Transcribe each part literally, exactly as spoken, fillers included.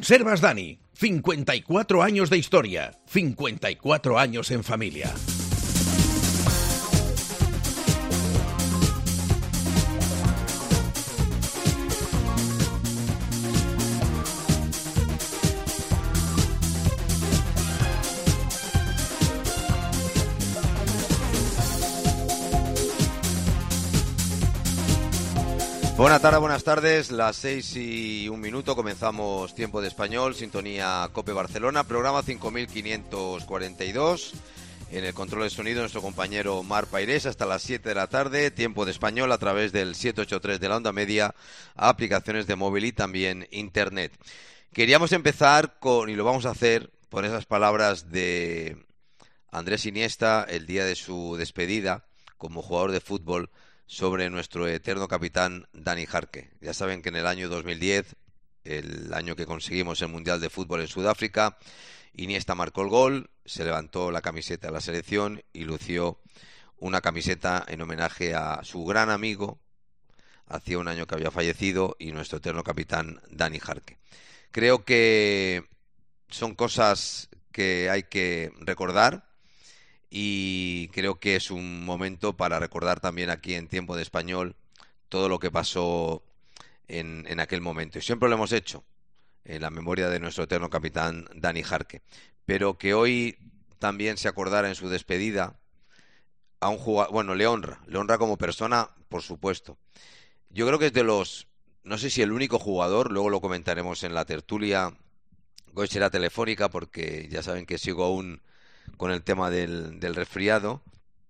Conservas Dani, cincuenta y cuatro años de historia, cincuenta y cuatro años en familia. Buenas tardes, buenas tardes, las seis y un minuto, comenzamos Tiempo de Español, sintonía COPE Barcelona, programa cinco mil quinientos cuarenta y dos, en el control de sonido nuestro compañero Mar Pairés, hasta las siete de la tarde, Tiempo de Español a través del setecientos ochenta y tres de la onda media, aplicaciones de móvil y también internet. Queríamos empezar con, y lo vamos a hacer, por esas palabras de Andrés Iniesta, el día de su despedida como jugador de fútbol, sobre nuestro eterno capitán Dani Jarque. Ya saben que en el año dos mil diez, el año que conseguimos el Mundial de Fútbol en Sudáfrica, Iniesta marcó el gol, se levantó la camiseta de la selección y lució una camiseta en homenaje a su gran amigo, hacía un año que había fallecido, y nuestro eterno capitán Dani Jarque. Creo que son cosas que hay que recordar, y creo que es un momento para recordar también aquí en Tiempo de Español todo lo que pasó en, en aquel momento. Y siempre lo hemos hecho, en la memoria de nuestro eterno capitán Dani Jarque. Pero que hoy también se acordara en su despedida a un jugador, bueno, le honra, le honra como persona, por supuesto. Yo creo que es de los, no sé si el único jugador, luego lo comentaremos en la tertulia, hoy será telefónica porque ya saben que sigo aún con el tema del, del resfriado.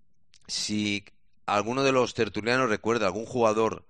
Si alguno de los tertulianos recuerda algún jugador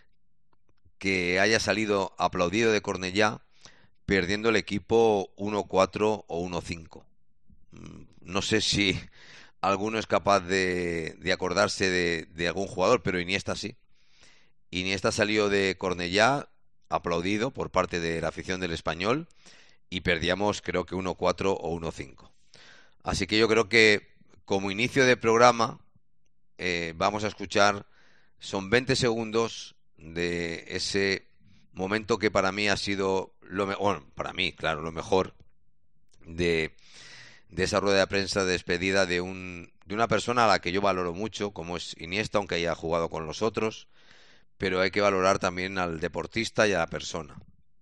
que haya salido aplaudido de Cornellá perdiendo el equipo uno cuatro o uno cinco. No sé si alguno es capaz de, de acordarse de, de algún jugador, pero Iniesta sí. Iniesta salió de Cornellá aplaudido por parte de la afición del Español y perdíamos creo que uno cuatro o uno cinco. Así que yo creo que como inicio de programa eh, vamos a escuchar, son veinte segundos de ese momento que para mí ha sido, lo me bueno, para mí, claro, lo mejor de, de esa rueda de prensa de despedida de, un, de una persona a la que yo valoro mucho, como es Iniesta, aunque haya jugado con los otros, pero hay que valorar también al deportista y a la persona.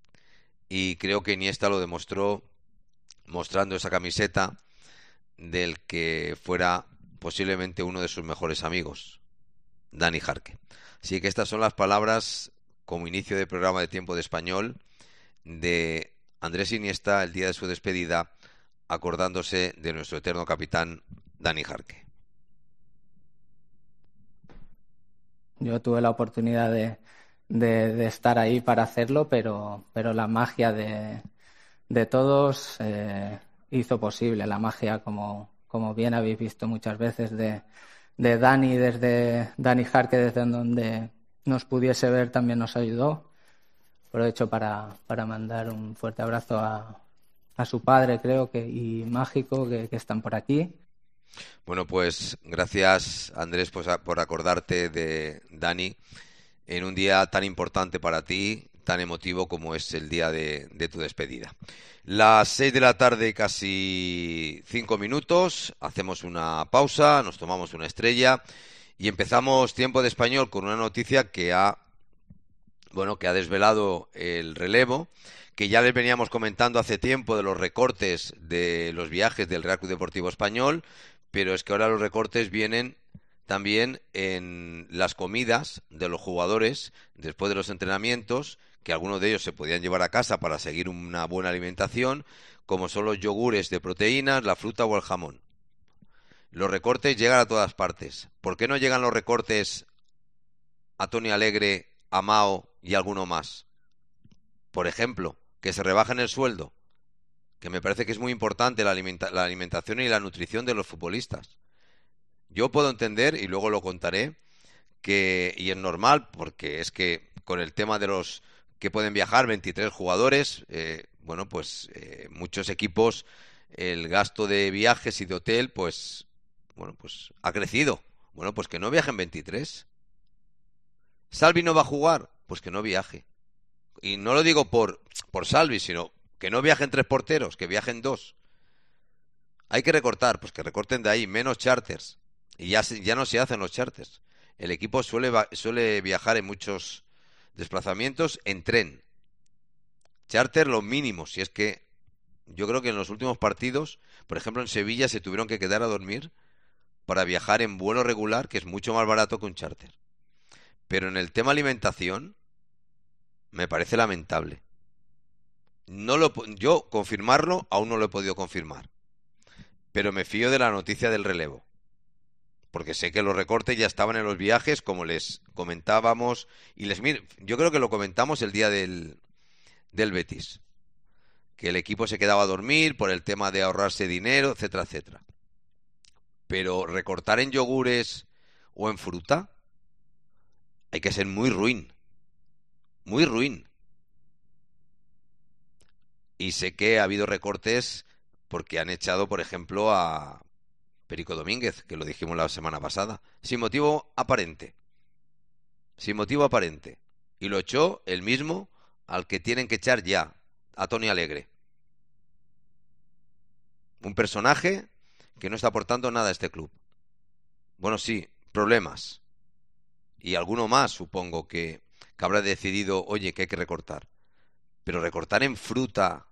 Y creo que Iniesta lo demostró mostrando esa camiseta del que fuera posiblemente uno de sus mejores amigos, Dani Jarque. Así que estas son las palabras como inicio de programa de Tiempo de Español de Andrés Iniesta el día de su despedida, acordándose de nuestro eterno capitán Dani Jarque. Yo tuve la oportunidad de, de, de estar ahí para hacerlo, pero, pero la magia de, de todos eh, hizo posible, la magia, como, como bien habéis visto muchas veces, de, de Dani, desde Dani Jarque, desde donde nos pudiese ver, también nos ayudó. Aprovecho para, para mandar un fuerte abrazo a, a su padre, creo que, y Mágico, que, que están por aquí. Bueno, pues gracias, Andrés, pues, a, por acordarte de Dani en un día tan importante para ti, tan emotivo como es el día de, de tu despedida. Las seis de la tarde, casi cinco minutos, hacemos una pausa, nos tomamos una estrella y empezamos Tiempo de Español con una noticia que ha, bueno, que ha desvelado el relevo, que ya les veníamos comentando hace tiempo de los recortes de los viajes del Real Club Deportivo Español, pero es que ahora los recortes vienen también en las comidas de los jugadores después de los entrenamientos, que algunos de ellos se podían llevar a casa para seguir una buena alimentación, como son los yogures de proteínas, la fruta o el jamón. Los recortes llegan a todas partes. ¿Por qué no llegan los recortes a Tony Alegre, a Mao y a alguno más? Por ejemplo, que se rebajen el sueldo, que me parece que es muy importante la, alimenta- la alimentación y la nutrición de los futbolistas. Yo puedo entender, y luego lo contaré, que, y es normal, porque es que con el tema de los que pueden viajar veintitrés jugadores, eh, bueno, pues eh, muchos equipos, el gasto de viajes y de hotel, pues, bueno, pues ha crecido. Bueno, pues que no viajen veintitrés. Salvi no va a jugar, pues que no viaje. Y no lo digo por, por Salvi, sino Que no viajen tres porteros, que viajen dos. Hay que recortar, pues que recorten de ahí, menos charters. Y ya, ya no se hacen los charters. El equipo suele, suele viajar en muchos desplazamientos en tren. Charter lo mínimo, si es que yo creo que en los últimos partidos, por ejemplo en Sevilla, se tuvieron que quedar a dormir para viajar en vuelo regular, que es mucho más barato que un charter. Pero en el tema alimentación, me parece lamentable. No lo, yo confirmarlo aún no lo he podido confirmar. Pero me fío de la noticia del relevo. Porque sé que los recortes ya estaban en los viajes, como les comentábamos. Y les yo creo que lo comentamos el día del, del Betis. Que el equipo se quedaba a dormir por el tema de ahorrarse dinero, etcétera, etcétera. Pero recortar en yogures o en fruta, hay que ser muy ruin. Muy ruin. Y sé que ha habido recortes porque han echado, por ejemplo, a Perico Domínguez, que lo dijimos la semana pasada, sin motivo aparente. Sin motivo aparente. Y lo echó el mismo al que tienen que echar ya, a Tony Alegre. Un personaje que no está aportando nada a este club. Bueno, sí, problemas. Y alguno más, supongo, que, que habrá decidido, oye, que hay que recortar. Pero recortar en fruta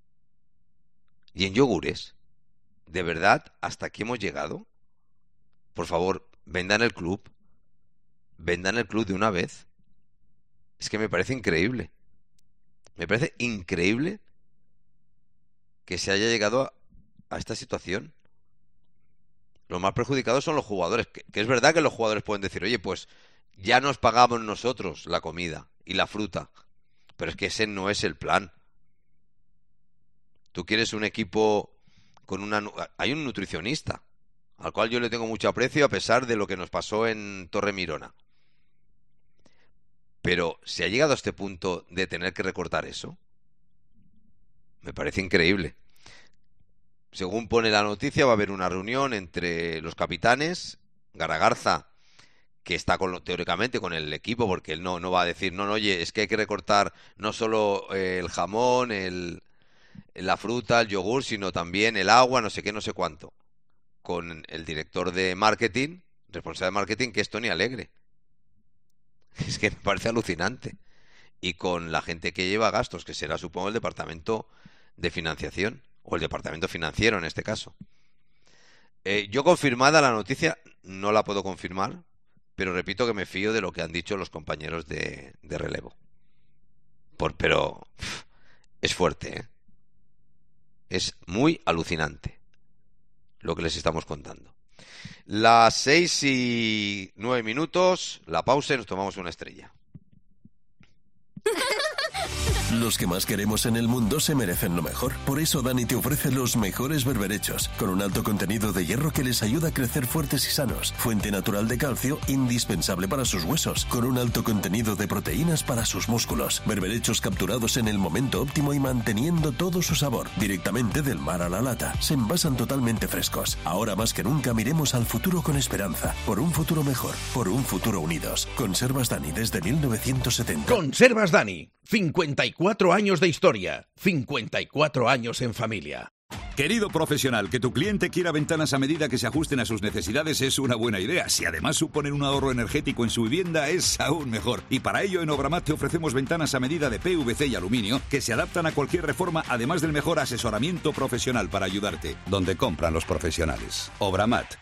y en yogures, ¿de verdad hasta aquí hemos llegado? Por favor, vendan el club. Vendan el club de una vez. Es que me parece increíble. Me parece increíble que se haya llegado a, a esta situación. Los más perjudicados son los jugadores. Que, que es verdad que los jugadores pueden decir, oye, pues ya nos pagamos nosotros la comida y la fruta. Pero es que ese no es el plan. Tú quieres un equipo con una... Hay un nutricionista, al cual yo le tengo mucho aprecio a pesar de lo que nos pasó en Torre Mirona. Pero ¿se ha llegado a este punto de tener que recortar eso? Me parece increíble. Según pone la noticia, va a haber una reunión entre los capitanes, Garagarza, que está con, teóricamente con el equipo, porque él no, no va a decir, no, no, oye, es que hay que recortar no solo eh, el jamón, el, la fruta, el yogur, sino también el agua, no sé qué, no sé cuánto. Con el director de marketing, responsable de marketing, que es Tony Alegre. Es que me parece alucinante. Y con la gente que lleva gastos, que será, supongo, el departamento de financiación, o el departamento financiero en este caso. Eh, yo confirmada la noticia, no la puedo confirmar, pero repito que me fío de lo que han dicho los compañeros de, de relevo. Por, pero pff, es fuerte, ¿eh? Es muy alucinante lo que les estamos contando. Las seis y nueve minutos, la pausa y nos tomamos una estrella. Los que más queremos en el mundo se merecen lo mejor. Por eso Dani te ofrece los mejores berberechos, con un alto contenido de hierro que les ayuda a crecer fuertes y sanos. Fuente natural de calcio, indispensable para sus huesos, con un alto contenido de proteínas para sus músculos. Berberechos capturados en el momento óptimo y manteniendo todo su sabor. Directamente del mar a la lata. Se envasan totalmente frescos. Ahora más que nunca miremos al futuro con esperanza. Por un futuro mejor. Por un futuro unidos. Conservas Dani desde mil novecientos setenta. Conservas Dani. cincuenta y cuatro años de historia, cincuenta y cuatro años en familia. Querido profesional, que tu cliente quiera ventanas a medida que se ajusten a sus necesidades es una buena idea. Si además suponen un ahorro energético en su vivienda, es aún mejor. Y para ello en Obramat te ofrecemos ventanas a medida de P V C y aluminio que se adaptan a cualquier reforma, además del mejor asesoramiento profesional para ayudarte. Donde compran los profesionales. Obramat.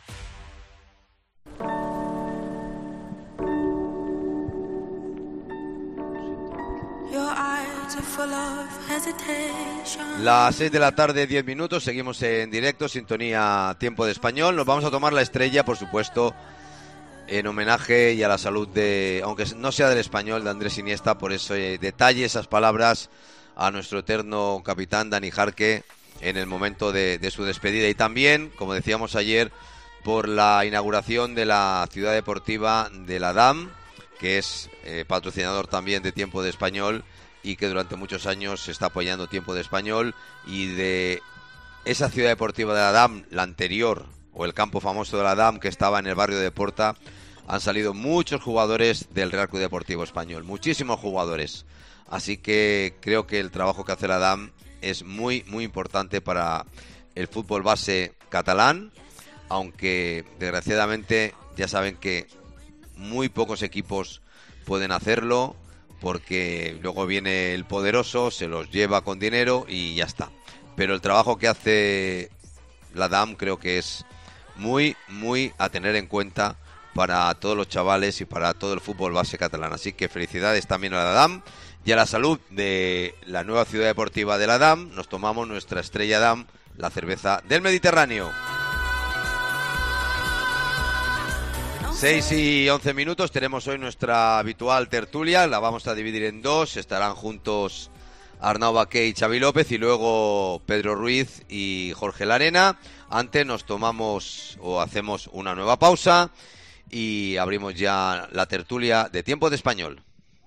Las seis de la tarde, diez minutos, seguimos en directo, sintonía Tiempo de Español. Nos vamos a tomar la estrella, por supuesto, en homenaje y a la salud de, aunque no sea del Español, de Andrés Iniesta, por ese detalle, esas palabras a nuestro eterno capitán Dani Jarque en el momento de, de su despedida. Y también, como decíamos ayer, por la inauguración de la ciudad deportiva de la D A M, que es eh, patrocinador también de Tiempo de Español, y que durante muchos años se está apoyando Tiempo de Español. Y de esa ciudad deportiva de la D A M, la anterior, o el campo famoso de la D A M, que estaba en el barrio de Porta, han salido muchos jugadores del Real Club Deportivo Español, muchísimos jugadores. Así que creo que el trabajo que hace la D A M es muy, muy importante para el fútbol base catalán, aunque desgraciadamente ya saben que muy pocos equipos pueden hacerlo, porque luego viene el poderoso, se los lleva con dinero y ya está. Pero el trabajo que hace la D A M creo que es muy, muy a tener en cuenta para todos los chavales y para todo el fútbol base catalán. Así que felicidades también a la D A M y a la salud de la nueva ciudad deportiva de la D A M. Nos tomamos nuestra estrella D A M, la cerveza del Mediterráneo. seis y once minutos, tenemos hoy nuestra habitual tertulia, la vamos a dividir en dos, estarán juntos Arnau Baqué y Xavi López y luego Pedro Ruiz y Jorge Larena. Antes nos tomamos o hacemos una nueva pausa y abrimos ya la tertulia de Tiempo de Español.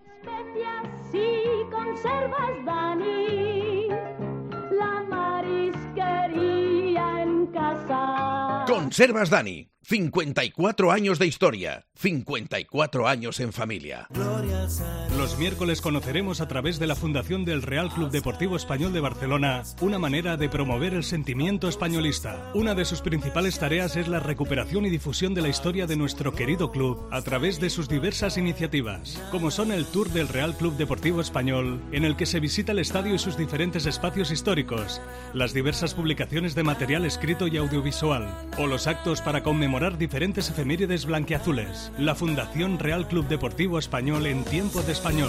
Conservas Dani, cincuenta y cuatro años de historia, cincuenta y cuatro años en familia. Los miércoles conoceremos a través de la Fundación del Real Club Deportivo Español de Barcelona una manera de promover el sentimiento españolista. Una de sus principales tareas es la recuperación y difusión de la historia de nuestro querido club a través de sus diversas iniciativas, como son el Tour del Real Club Deportivo Español, en el que se visita el estadio y sus diferentes espacios históricos, las diversas publicaciones de material escrito y audiovisual, o los actos para conmemorar diferentes efemérides blanquiazules. La Fundación Real Club Deportivo Español en Tiempo de Español.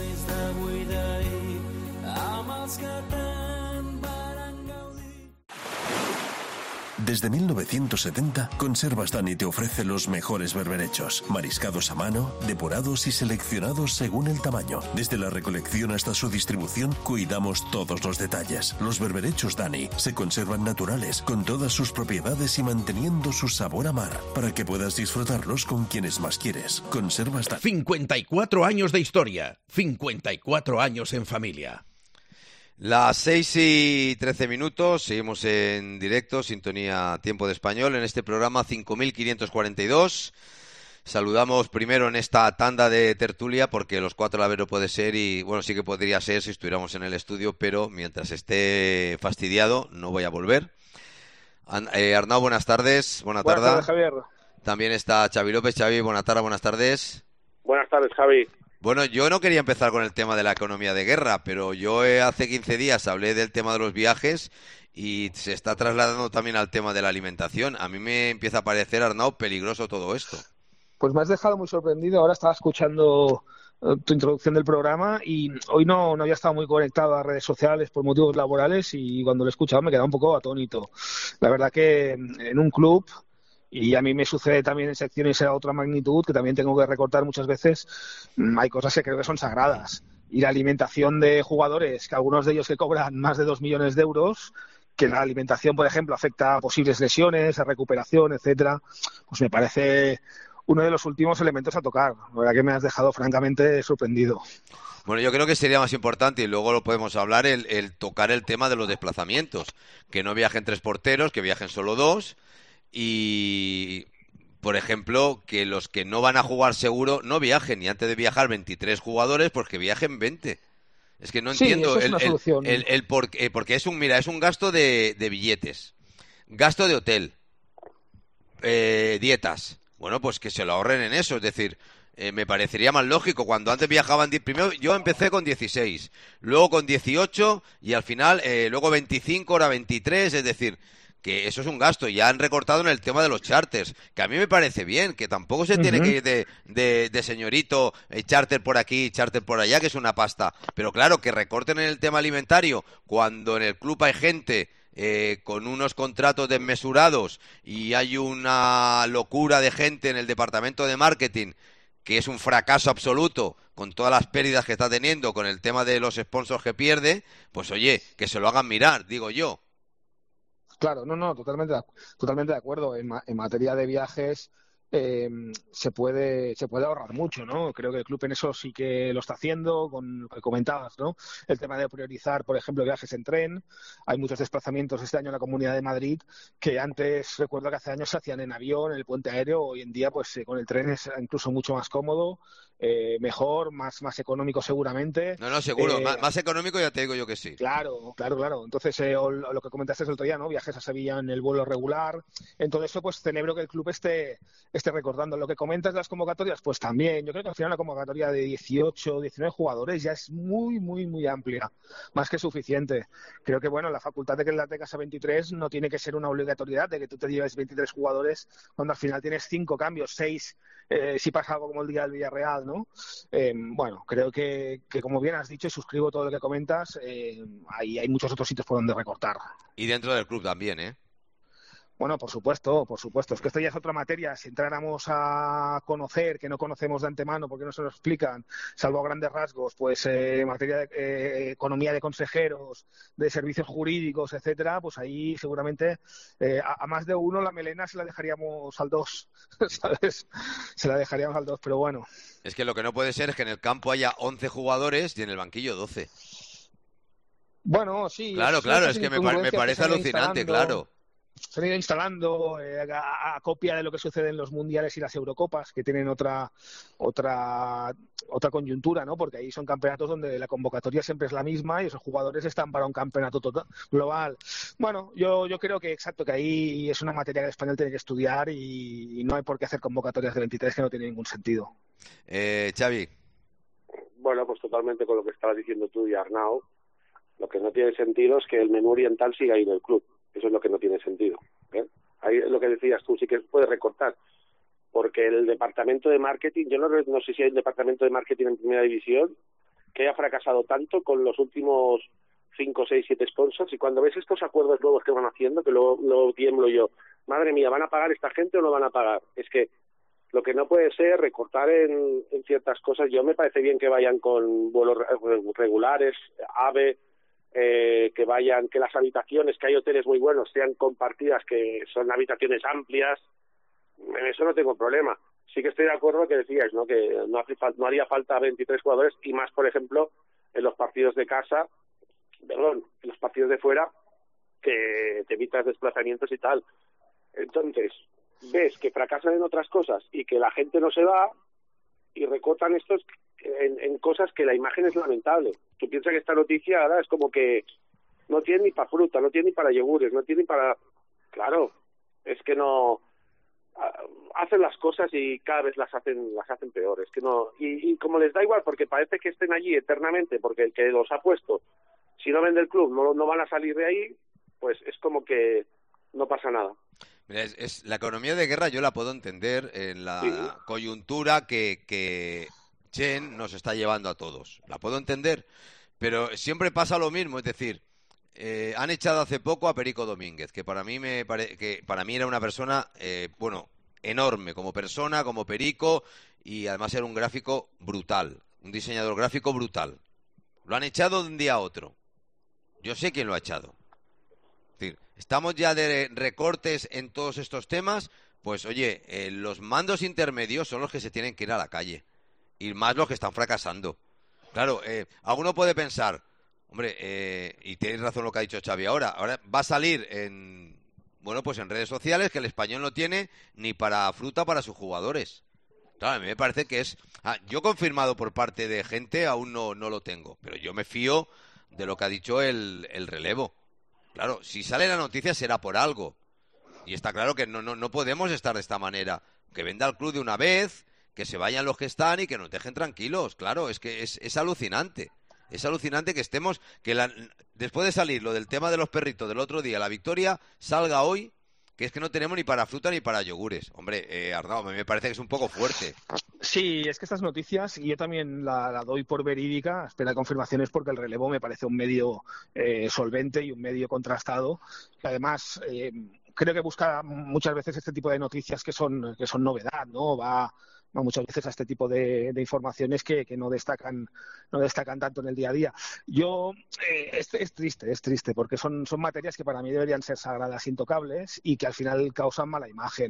Desde mil novecientos setenta, Conservas Dani te ofrece los mejores berberechos, mariscados a mano, depurados y seleccionados según el tamaño. Desde la recolección hasta su distribución, cuidamos todos los detalles. Los berberechos Dani se conservan naturales, con todas sus propiedades y manteniendo su sabor a mar, para que puedas disfrutarlos con quienes más quieres. Conservas Dani. cincuenta y cuatro años de historia, cincuenta y cuatro años en familia. Las seis y trece minutos, seguimos en directo, sintonía Tiempo de Español, en este programa cinco mil quinientos cuarenta y dos. Saludamos primero en esta tanda de tertulia, porque los cuatro a la vez no puede ser, y bueno, sí que podría ser si estuviéramos en el estudio, pero mientras esté fastidiado no voy a volver. Eh, Arnau, buenas tardes. Buenas, buenas tardes, Javier. También está Xavi López. Xavi, buenas tardes, buenas tardes. Buenas tardes, Javi. Bueno, yo no quería empezar con el tema de la economía de guerra, pero yo eh, hace quince días hablé del tema de los viajes y se está trasladando también al tema de la alimentación. A mí me empieza a parecer, Arnau, peligroso todo esto. Pues me has dejado muy sorprendido. Ahora estaba escuchando uh, tu introducción del programa y hoy no, no había estado muy conectado a redes sociales por motivos laborales y cuando lo he escuchado me he quedado un poco atónito. La verdad que en un club... Y a mí me sucede también en secciones de otra magnitud, que también tengo que recortar muchas veces, hay cosas que creo que son sagradas. Y la alimentación de jugadores, que algunos de ellos que cobran más de dos millones de euros, que la alimentación, por ejemplo, afecta a posibles lesiones, a recuperación, etcétera, pues me parece uno de los últimos elementos a tocar. La verdad que me has dejado francamente sorprendido. Bueno, yo creo que sería más importante, y luego lo podemos hablar, el, el tocar el tema de los desplazamientos. Que no viajen tres porteros, que viajen solo dos. Y, por ejemplo, que los que no van a jugar seguro no viajen, y antes de viajar veintitrés jugadores, pues que viajen veinte. Es que no entiendo sí, eso es el, una el, solución. el, el por, eh, porque es un, mira, es un gasto de, de billetes, gasto de hotel, eh, dietas. Bueno, pues que se lo ahorren en eso, es decir, eh, me parecería más lógico. Cuando antes viajaban, primero yo empecé con dieciséis, luego con dieciocho y al final eh, luego veinticinco, ahora veintitrés, es decir... que eso es un gasto. Ya han recortado en el tema de los charters, que a mí me parece bien, que tampoco se uh-huh. tiene que ir de, de, de señorito, eh, charter por aquí, charter por allá, que es una pasta. Pero claro, que recorten en el tema alimentario, cuando en el club hay gente eh, con unos contratos desmesurados y hay una locura de gente en el departamento de marketing, que es un fracaso absoluto, con todas las pérdidas que está teniendo, con el tema de los sponsors que pierde, pues oye, que se lo hagan mirar, digo yo. Claro, no, no, totalmente, totalmente de acuerdo. En, ma- en materia de viajes, eh, se puede se puede ahorrar mucho, ¿no? Creo que el club en eso sí que lo está haciendo, con lo que comentabas, ¿no? El tema de priorizar, por ejemplo, viajes en tren. Hay muchos desplazamientos este año en la Comunidad de Madrid que antes, recuerdo que hace años se hacían en avión, en el puente aéreo. Hoy en día, pues eh, con el tren es incluso mucho más cómodo, eh, mejor, más más económico seguramente. No, no, seguro. Eh, más, más económico ya te digo yo que sí. Claro, claro, claro. Entonces, eh, o lo que comentaste el otro día, ¿no? Viajes a Sevilla en el vuelo regular. Entonces, eso, pues celebro que el club esté, esté recordando. Lo que comentas de las convocatorias, pues también. Yo creo que al final una convocatoria de dieciocho, diecinueve jugadores ya es muy, muy, muy amplia. Más que suficiente. Creo que, bueno, la facultad de que la tengas a veintitrés no tiene que ser una obligatoriedad de que tú te lleves veintitrés jugadores cuando al final tienes cinco cambios, seis, eh, si pasa algo como el día del Villarreal, ¿no? Eh, bueno, creo que, que, como bien has dicho, y suscribo todo lo que comentas, eh, hay, hay muchos otros sitios por donde recortar. Y dentro del club también, ¿eh? Bueno, por supuesto, por supuesto. Es que esto ya es otra materia. Si entráramos a conocer, que no conocemos de antemano porque no se lo explican, salvo a grandes rasgos, pues eh, materia de eh, economía de consejeros, de servicios jurídicos, etcétera, pues ahí seguramente eh, a, a más de uno la melena se la dejaríamos al dos, ¿sabes? Se la dejaríamos al dos, pero bueno. Es que lo que no puede ser es que en el campo haya once jugadores y en el banquillo doce. Bueno, sí. Claro, claro, es que me, par me parece alucinante, claro. Se han ido instalando eh, a, a copia de lo que sucede en los mundiales y las Eurocopas, que tienen otra otra otra coyuntura, ¿no? Porque ahí son campeonatos donde la convocatoria siempre es la misma y esos jugadores están para un campeonato total, global. Bueno, yo yo creo que exacto, que ahí es una materia que el español tiene que estudiar y, y no hay por qué hacer convocatorias de veintitrés que no tiene ningún sentido. Eh, Xavi. Bueno, pues totalmente con lo que estabas diciendo tú y Arnau. Lo que no tiene sentido es que el menú oriental siga ahí en el club. Eso es lo que no tiene sentido. ¿eh? Ahí es lo que decías tú, sí que puede recortar. Porque el departamento de marketing, yo no, no sé si hay un departamento de marketing en primera división que haya fracasado tanto con los últimos cinco, seis, siete sponsors. Y cuando ves estos acuerdos nuevos que van haciendo, que luego, luego tiemblo yo, madre mía, ¿van a pagar esta gente o no van a pagar? Es que lo que no puede ser recortar en, en ciertas cosas. Yo me parece bien que vayan con vuelos regulares, AVE, Eh, que vayan, que las habitaciones, que hay hoteles muy buenos, sean compartidas, que son habitaciones amplias. En eso no tengo problema. Sí que estoy de acuerdo que decíais, ¿no? Que no, hace no haría falta veintitrés jugadores y más, por ejemplo, en los partidos de casa, perdón, en los partidos de fuera, que te evitas desplazamientos y tal. Entonces, ves que fracasan en otras cosas y que la gente no se va y recortan estos en, en cosas que la imagen es lamentable. Tú piensas que esta noticia ahora es como que no tiene ni para fruta, no tiene ni para yogures, no tiene ni para... Claro, es que no... Hacen las cosas y cada vez las hacen las hacen peores. Que no y, y como les da igual, porque parece que estén allí eternamente, porque el que los ha puesto, si no vende el club, no, no van a salir de ahí, pues es como que no pasa nada. Mira, es, es, la economía de guerra yo la puedo entender en la sí. coyuntura que, que Chen nos está llevando a todos. La puedo entender, pero siempre pasa lo mismo, es decir, eh, han echado hace poco a Perico Domínguez, que para mí me pare... que para mí era una persona, eh, bueno, enorme como persona, como Perico, y además era un gráfico brutal, un diseñador gráfico brutal. Lo han echado de un día a otro. Yo sé quién lo ha echado. Es decir, estamos ya de recortes en todos estos temas, pues oye, eh, los mandos intermedios son los que se tienen que ir a la calle, y más los que están fracasando. Claro, eh, alguno puede pensar, hombre, eh, y tienes razón lo que ha dicho Xavi ahora, ahora va a salir en, bueno, pues en redes sociales que el español no tiene ni para fruta para sus jugadores. Claro, a mí me parece que es, ah, yo confirmado por parte de gente aún no, no lo tengo, pero yo me fío de lo que ha dicho el, el relevo. Claro, si sale la noticia será por algo. Y está claro que no, no, no podemos estar de esta manera. Que venda el club de una vez, que se vayan los que están y que nos dejen tranquilos. Claro, es que es, es alucinante. Es alucinante que estemos, que la, después de salir lo del tema de los perritos del otro día, la victoria salga hoy, que es que no tenemos ni para fruta ni para yogures. Hombre, eh, Arnau, me parece que es un poco fuerte. Sí, es que estas noticias, y yo también la, la doy por verídica, espera confirmaciones porque el relevo me parece un medio eh, solvente y un medio contrastado, que además eh, creo que busca muchas veces este tipo de noticias que son, que son novedad, ¿no? Va... muchas veces a este tipo de, de informaciones que, que no destacan no destacan tanto en el día a día. Yo eh, es, es triste, es triste, porque son, son materias que para mí deberían ser sagradas, intocables, y que al final causan mala imagen.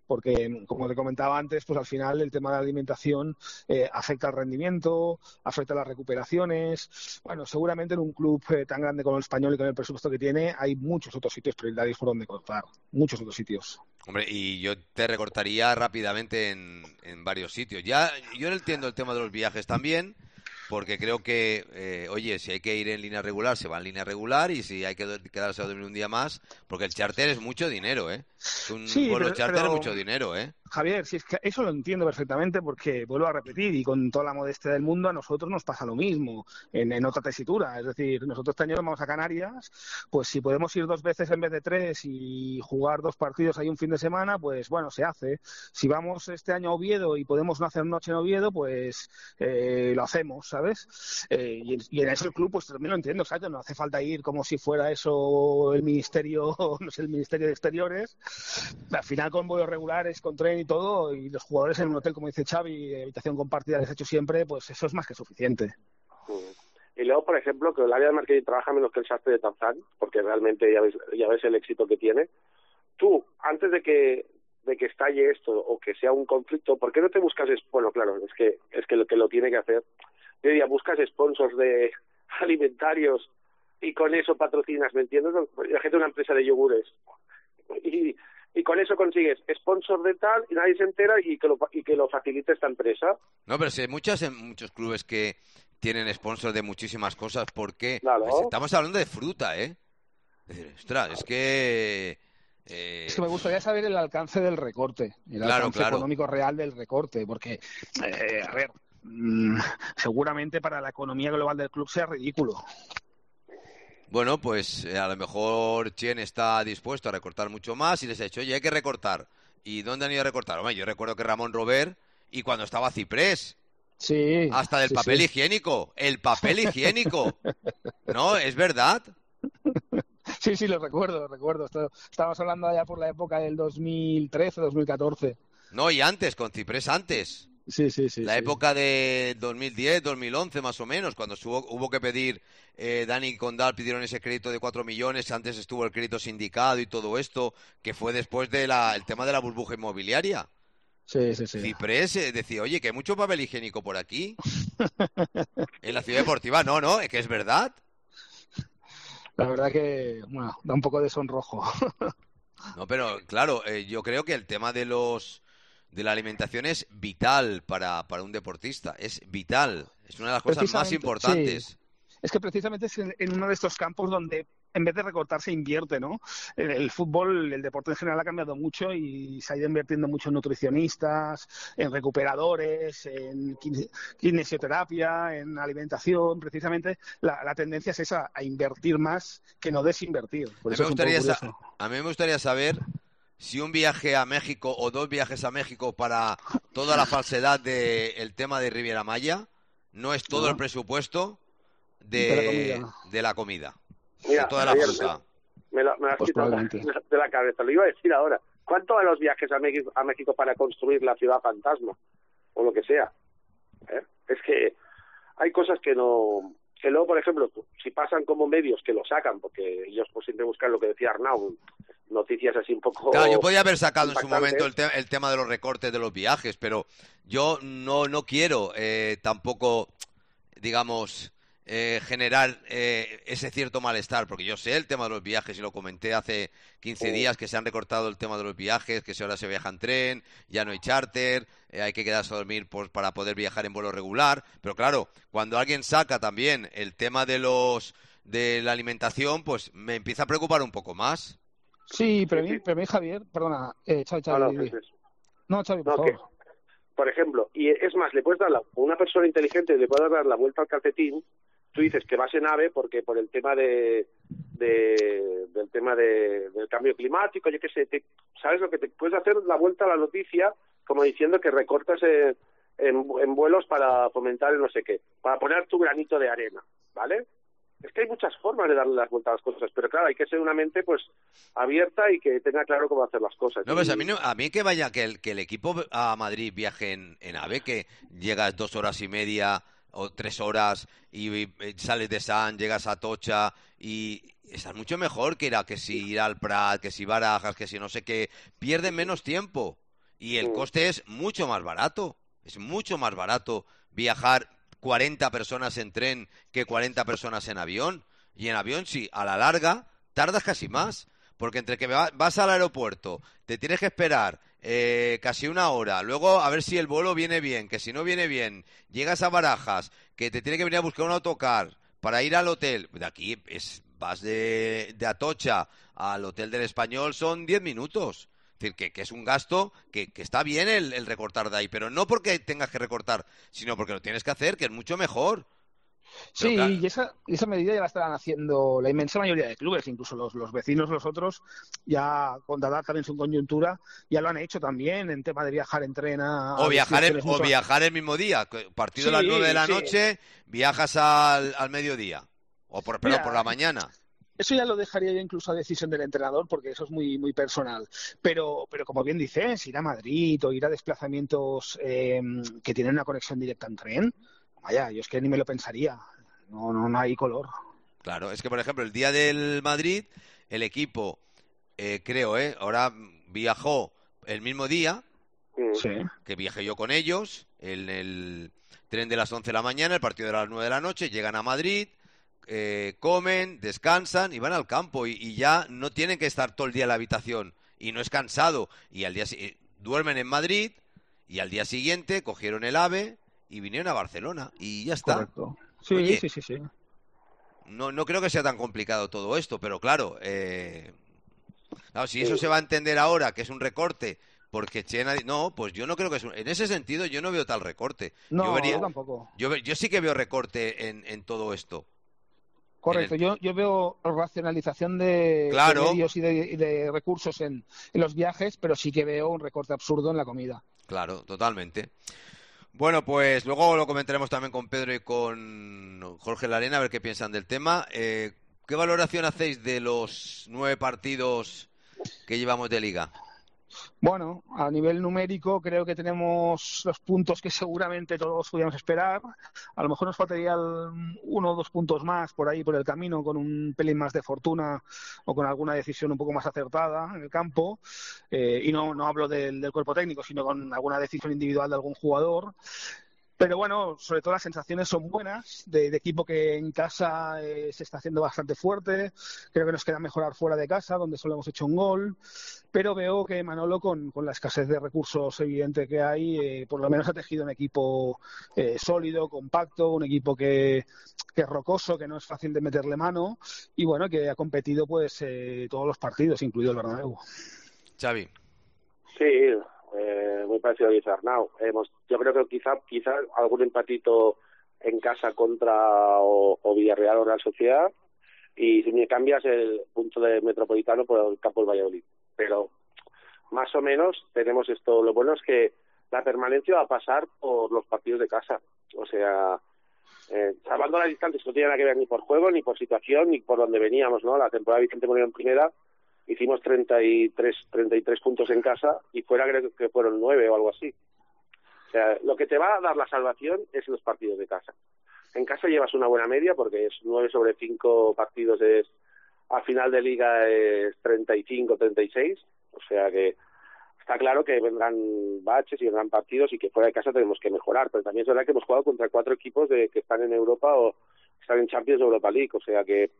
porque, como te comentaba antes, pues al final el tema de la alimentación eh, afecta al rendimiento, afecta a las recuperaciones. Bueno, seguramente en un club eh, tan grande como el Español y con el presupuesto que tiene, hay muchos otros sitios prioritarios por donde cortar, muchos otros sitios. Hombre, y yo te recortaría rápidamente en, en varios sitios. Ya, yo no entiendo el tema de los viajes también, porque creo que, eh, oye, si hay que ir en línea regular, se va en línea regular, y si hay que quedarse a dormir un día más, porque el charter es mucho dinero, ¿eh? Un Sí, vuelo pero- charter pero- es mucho dinero, ¿eh? Javier, si es que eso lo entiendo perfectamente porque, vuelvo a repetir, y con toda la modestia del mundo, a nosotros nos pasa lo mismo en, en otra tesitura. Es decir, nosotros este año vamos a Canarias, pues si podemos ir dos veces en vez de tres y jugar dos partidos ahí un fin de semana, pues bueno, se hace. Si vamos este año a Oviedo y podemos no hacer noche en Oviedo, pues eh, lo hacemos, ¿sabes? Eh, y, en- y en eso el club, pues también lo entiendo, ¿sabes? No hace falta ir como si fuera eso el ministerio, no sé, el Ministerio de Exteriores. Al final, con vuelos regulares, con tren y todo, y los jugadores en un hotel, como dice Xavi, de habitación compartida que se ha hecho siempre, pues eso es más que suficiente. Y luego, por ejemplo, que el área de marketing trabaja menos que el sastre de Tarzán, porque realmente ya ves, ya ves el éxito que tiene. Tú, antes de que de que estalle esto o que sea un conflicto, ¿por qué no te buscas? es- Bueno, claro, es que es que lo que lo tiene que hacer. Yo diría, buscas sponsors de alimentarios y con eso patrocinas, ¿me entiendes? La gente de una empresa de yogures. Y, y con eso consigues sponsor de tal y nadie se entera y que lo, y que lo facilite esta empresa. No, pero si hay muchas, en muchos clubes que tienen sponsors de muchísimas cosas, porque Claro. pues estamos hablando de fruta, ¿eh? Es decir, ostras, es que... eh, Es que me gustaría saber el alcance del recorte, el Claro, alcance claro. económico real del recorte, porque, eh, a ver, mm, seguramente para la economía global del club sea ridículo. Bueno, pues eh, a lo mejor Chen está dispuesto a recortar mucho más y les ha dicho, oye, hay que recortar. ¿Y dónde han ido a recortar? Hombre, yo recuerdo que Ramón Robert, y cuando estaba Ciprés, Sí. hasta del sí, papel sí. higiénico, el papel higiénico. No, es verdad. Sí, sí, lo recuerdo, lo recuerdo. Esto- Estábamos hablando allá por la época del dos mil trece, dos mil catorce. No, y antes, con Ciprés antes. Sí, sí, sí. La sí. época de dos mil diez, dos mil once más o menos, cuando estuvo- hubo que pedir, eh, Dani y Condal pidieron ese crédito de cuatro millones, antes estuvo el crédito sindicado y todo esto, que fue después del tema de la burbuja inmobiliaria. Sí, sí, sí. Ciprés eh, decía, oye, que hay mucho papel higiénico por aquí. En la ciudad deportiva, no, no, es que es verdad. La verdad que, bueno, da un poco de sonrojo. No, pero claro, eh, yo creo que el tema de los de la alimentación es vital para, para un deportista, es vital, es una de las cosas más Precisamente, importantes. sí. Es que precisamente es en, en uno de estos campos donde en vez de recortar se invierte, ¿no? El, el fútbol, el deporte en general ha cambiado mucho y se ha ido invirtiendo mucho en nutricionistas, en recuperadores, en kin- kinesioterapia, en alimentación. Precisamente la, la tendencia es esa, a invertir más que no desinvertir. Por A mí, eso me es un poco gustaría sa- curioso. a mí me gustaría saber si un viaje a México o dos viajes a México para toda la falsedad del tema de Riviera Maya no es todo Ah. el presupuesto De la de, comida. de la comida, Mira, de toda la Javier, fruta. Me lo, me lo has Pues quitado probablemente. de la cabeza, lo iba a decir ahora. ¿Cuánto van los viajes a México, a México para construir la ciudad fantasma? O lo que sea. ¿Eh? Es que hay cosas que no... Que luego, por ejemplo, si pasan como medios que lo sacan, porque ellos pues siempre buscan lo que decía Arnau, noticias así un poco... Claro, yo podía haber sacado en su impactantes. momento el, te- el tema de los recortes de los viajes, pero yo no, no quiero eh, tampoco, digamos, eh, generar eh, ese cierto malestar, porque yo sé el tema de los viajes y lo comenté hace quince Sí. días, que se han recortado el tema de los viajes, que si ahora se viaja en tren, ya no hay charter, eh, hay que quedarse a dormir pues, para poder viajar en vuelo regular, pero claro, cuando alguien saca también el tema de los de la alimentación, pues me empieza a preocupar un poco más. Sí, pero a Sí, mí, sí. pero a mí, Javier, perdona, eh, Xavi, Xavi, No, no, di, di. es eso. No, Xavi, por No, que, favor. por ejemplo, y es más, le puedes dar la, una persona inteligente le puedes dar la vuelta al calcetín. Tú dices que vas en AVE porque por el tema de, de del tema de, del cambio climático, yo qué sé, te, sabes lo que te puedes hacer la vuelta a la noticia como diciendo que recortas en, en, en vuelos para fomentar el no sé qué, para poner tu granito de arena, ¿vale? Es que hay muchas formas de darle las vueltas a las cosas, pero claro, hay que ser una mente pues abierta y que tenga claro cómo hacer las cosas. No, pues Y- a mí, no- a mí que vaya, que el, que el equipo a Madrid viaje en, en AVE, que llegas dos horas y media o tres horas y, y sales de San, llegas a Tocha y estás mucho mejor que ir a, que si ir al Prat, que si Barajas, que si no sé qué, pierden menos tiempo. y el coste es mucho más barato. Es mucho más barato viajar cuarenta personas en tren que cuarenta personas en avión. Y en avión, sí, a la larga tardas casi más. Porque entre que vas al aeropuerto, te tienes que esperar eh, casi una hora, luego a ver si el vuelo viene bien, que si no viene bien, llegas a Barajas, que te tiene que venir a buscar un autocar para ir al hotel. De aquí es, vas de, de Atocha al Hotel del Español, son diez minutos. Es decir, que, que es un gasto que, que está bien el, el recortar de ahí, pero no porque tengas que recortar, sino porque lo tienes que hacer, que es mucho mejor. Sí, claro. y, esa, y esa medida ya la estarán haciendo la inmensa mayoría de clubes, incluso los, los vecinos, los otros, ya con dada también su coyuntura, ya lo han hecho también en tema de viajar en tren a... O viajar, el, o viajar el mismo día, partido sí, a las nueve de la sí. noche, viajas al, al mediodía, o por, perdón, Mira, por la mañana. Eso ya lo dejaría yo incluso a decisión del entrenador, porque eso es muy muy personal. Pero pero como bien dices, ir a Madrid o ir a desplazamientos eh, que tienen una conexión directa en tren... Vaya, yo es que ni me lo pensaría. No, no, no hay color. Claro, es que, por ejemplo, el día del Madrid, el equipo, eh, creo, ¿eh? Ahora viajó el mismo día, sí. que viajé yo con ellos, en el tren de las once de la mañana, el partido de las nueve de la noche, llegan a Madrid, eh, comen, descansan y van al campo. Y, y ya no tienen que estar todo el día en la habitación. Y no es cansado. Y al día eh, duermen en Madrid y al día siguiente cogieron el AVE y vinieron a Barcelona y ya está. Correcto. Sí, Oye, sí, sí, sí. No, no creo que sea tan complicado todo esto, pero claro, eh, claro, si eso se va a entender ahora, que es un recorte, porque Chena... No, pues yo no creo que es un... En ese sentido yo no veo tal recorte. No, yo, vería... yo tampoco. Yo, yo sí que veo recorte en, en todo esto. Correcto, el... yo, yo veo racionalización de, claro. de medios y de, y de recursos en, en los viajes, pero sí que veo un recorte absurdo en la comida. Claro, totalmente. Bueno, pues luego lo comentaremos también con Pedro y con Jorge Larena, a ver qué piensan del tema. Eh, ¿Qué valoración hacéis de los nueve partidos que llevamos de Liga? Bueno, a nivel numérico creo que tenemos los puntos que seguramente todos podíamos esperar. A lo mejor nos faltaría uno o dos puntos más por ahí, por el camino, con un pelín más de fortuna o con alguna decisión un poco más acertada en el campo. Eh, y no, no hablo del, del cuerpo técnico, sino con alguna decisión individual de algún jugador. Pero bueno, sobre todo las sensaciones son buenas, de, de equipo que en casa eh, se está haciendo bastante fuerte. Creo que nos queda mejorar fuera de casa, donde solo hemos hecho un gol. Pero veo que Manolo, con, con la escasez de recursos evidente que hay, eh, por lo menos ha tejido un equipo eh, sólido, compacto, un equipo que, que es rocoso, que no es fácil de meterle mano, y bueno, que ha competido pues eh, todos los partidos, incluido el Bernabéu. Xavi. Sí, Eh, muy parecido a dice Arnau. Hemos, yo creo que quizá quizá algún empatito en casa contra o, o Villarreal o Real Sociedad, y si me cambias el punto de Metropolitano por el campo del Valladolid. Pero más o menos tenemos esto. Lo bueno es que la permanencia va a pasar por los partidos de casa. O sea, eh, salvando las distancias, no tiene nada que ver ni por juego, ni por situación, ni por donde veníamos, ¿no? La temporada de Vicente Moreno en primera hicimos treinta y tres puntos en casa y fuera creo que fueron nueve o algo así. O sea, lo que te va a dar la salvación es los partidos de casa. En casa llevas una buena media porque es nueve sobre cinco partidos, es a final de liga es treinta y cinco, treinta y seis. O sea que está claro que vendrán baches y vendrán partidos y que fuera de casa tenemos que mejorar. Pero también es verdad que hemos jugado contra cuatro equipos de que están en Europa o están en Champions o Europa League. O sea que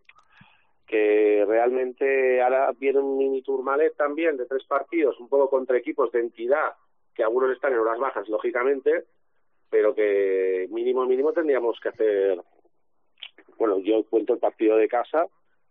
que realmente ahora viene un mini Tourmalet también de tres partidos, un poco contra equipos de entidad, que algunos están en horas bajas, lógicamente, pero que mínimo mínimo tendríamos que hacer, bueno, yo cuento el partido de casa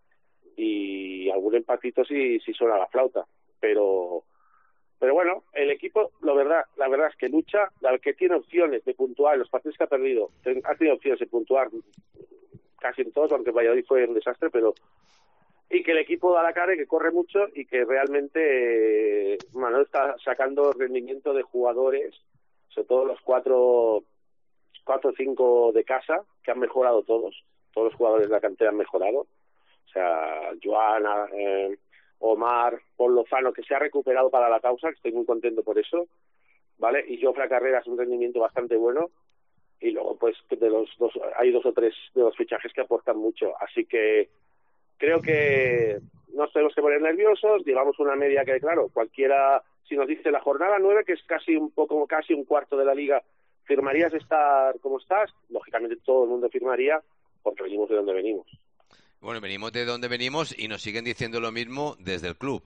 y algún empatito si, si suena la flauta, pero pero bueno, el equipo, lo verdad, la verdad es que lucha, la que tiene opciones de puntuar en los partidos que ha perdido, ha tenido opciones de puntuar casi en todos, aunque Valladolid fue un desastre, pero y que el equipo da la cara y que corre mucho y que realmente eh, Manuel está sacando rendimiento de jugadores, sobre todo los cuatro cuatro o cinco de casa, que han mejorado todos, todos los jugadores de la cantera han mejorado, o sea, Joana, eh, Omar, Paul Lozano, que se ha recuperado para la causa, que estoy muy contento por eso, ¿vale? Y Jofre Carreras, un rendimiento bastante bueno, y luego pues de los dos hay dos o tres de los fichajes que aportan mucho, así que creo que no nos tenemos que poner nerviosos, llevamos una media que claro, cualquiera si nos dice la jornada nueve, que es casi un poco, casi un cuarto de la liga, ¿firmarías estar como estás? Lógicamente todo el mundo firmaría, porque venimos de donde venimos. Bueno, venimos de donde venimos y nos siguen diciendo lo mismo desde el club.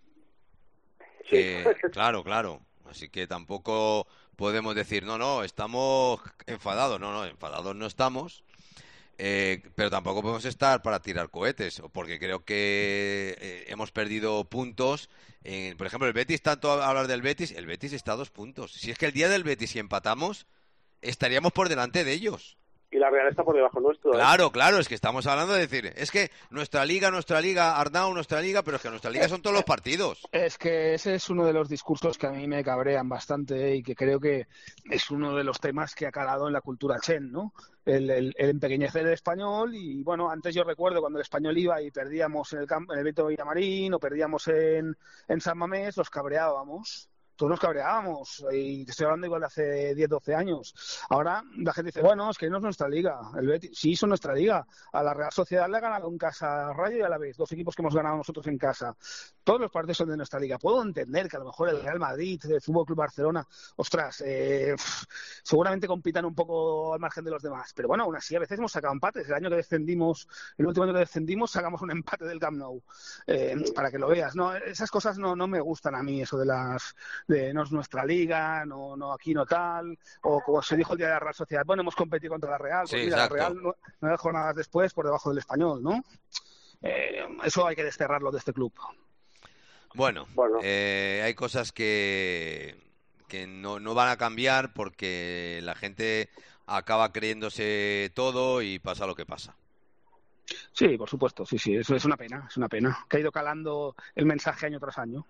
Sí. Eh, claro, claro. Así que tampoco podemos decir, no, no, estamos enfadados. No, no, enfadados no estamos. Eh, pero tampoco podemos estar para tirar cohetes, porque creo que eh, hemos perdido puntos. En, por ejemplo, el Betis, tanto hablar del Betis, el Betis está a dos puntos. Si es que el día del Betis, si empatamos, estaríamos por delante de ellos. Y la Real está por debajo nuestro. ¿eh? Claro, claro, es que estamos hablando de decir, es que nuestra liga, nuestra liga, Arnau, nuestra liga, pero es que nuestra liga son todos los partidos. Es que ese es uno de los discursos que a mí me cabrean bastante, ¿eh? Y que creo que es uno de los temas que ha calado en la cultura chen, ¿no? El, el, el empequeñecer del español. Y bueno, antes yo recuerdo cuando el español iba y perdíamos en el campo, en el Benito Villamarín, o perdíamos en, en San Mamés, los cabreábamos. Todos nos cabreábamos, y te estoy hablando igual de hace diez, doce años. Ahora la gente dice, bueno, es que no es nuestra liga. El Betis, sí, son nuestra liga. A la Real Sociedad le ha ganado en casa a Rayo y a la vez, dos equipos que hemos ganado nosotros en casa. Todos los partidos son de nuestra liga. Puedo entender que a lo mejor el Real Madrid, el Fútbol Club Barcelona, ostras, eh, seguramente compitan un poco al margen de los demás. Pero bueno, aún así a veces hemos sacado empates. El año que descendimos, el último año que descendimos, sacamos un empate del Camp Nou. Eh, para que lo veas. No, esas cosas no, no me gustan a mí, eso de las... de no es nuestra liga, no, no aquí no tal, o como se dijo el día de la Real Sociedad, bueno, hemos competido contra la Real, pues sí, mira, exacto. la Real nueve jornadas después por debajo del Español, ¿no? Eh, eso hay que desterrarlo de este club. Bueno, Bueno. Eh, hay cosas que, que no, no van a cambiar porque la gente acaba creyéndose todo y pasa lo que pasa. Sí, por supuesto, sí, sí, eso es una pena, es una pena, que ha ido calando el mensaje año tras año.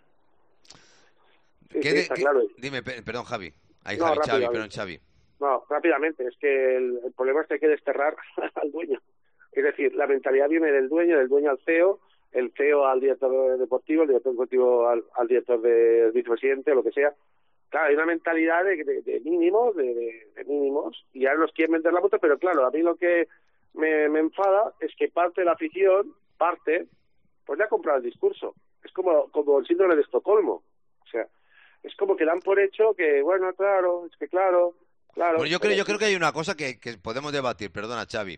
Sí, ¿Qué sí, de- está qué- claro. Dime, pe- perdón, Javi. Ahí, No, Javi, Xavi, rápido, perdón, Xavi. No, rápidamente, es que el, el problema es que hay que desterrar al dueño. Es decir, la mentalidad viene del dueño, del dueño al C E O, el C E O al director deportivo, el director deportivo al, al director de vicepresidente, o lo que sea. Claro, hay una mentalidad de, de, de mínimos, de, de, de mínimos, y ahora nos quieren vender la moto, pero claro, a mí lo que me, me enfada es que parte de la afición, parte, pues le ha comprado el discurso. Es como, como el síndrome de Estocolmo. O sea, es como que dan por hecho que, bueno, claro, es que claro, claro. Bueno, yo creo, pero- yo creo que hay una cosa que, que podemos debatir, perdona, Xavi.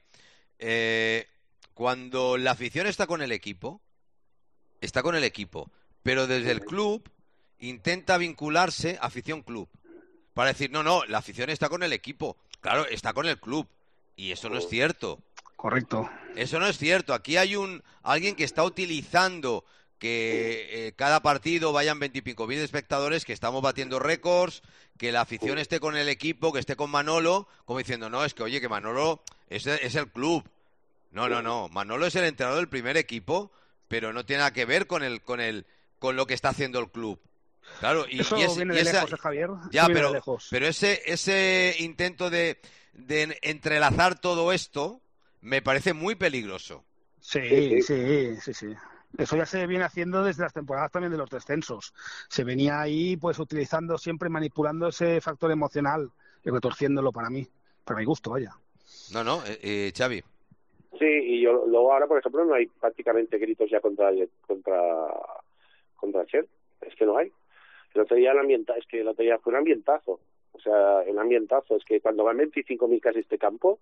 Eh, cuando la afición está con el equipo, está con el equipo, pero desde el club intenta vincularse afición-club. Para decir, no, no, la afición está con el equipo. Claro, está con el club. Y eso no es cierto. Correcto. Eso no es cierto. Aquí hay un alguien que está utilizando que eh, cada partido vayan veinticinco mil espectadores, que estamos batiendo récords, que la afición esté con el equipo, que esté con Manolo, como diciendo, no, es que oye, que Manolo es, es el club. No, no, no. Manolo es el entrenador del primer equipo, pero no tiene nada que ver con el, con el, con lo que está haciendo el club. Claro, y, Eso y es- viene y de esa- lejos, ¿eh, Javier? ya, Eso viene pero, de lejos. pero ese, ese intento de, de entrelazar todo esto me parece muy peligroso. Sí, sí, sí, sí. Eso ya se viene haciendo desde las temporadas también de los descensos. Se venía ahí pues utilizando siempre, manipulando ese factor emocional y retorciéndolo para mí, para mi gusto, vaya. No, no, eh, eh, Xavi. Sí, y yo luego ahora, por ejemplo, no hay prácticamente gritos ya contra contra contra Chen. Es que no hay. El otro día el ambienta, es que el otro día fue un ambientazo. O sea, un ambientazo. Es que cuando van veinticinco mil casi este campo,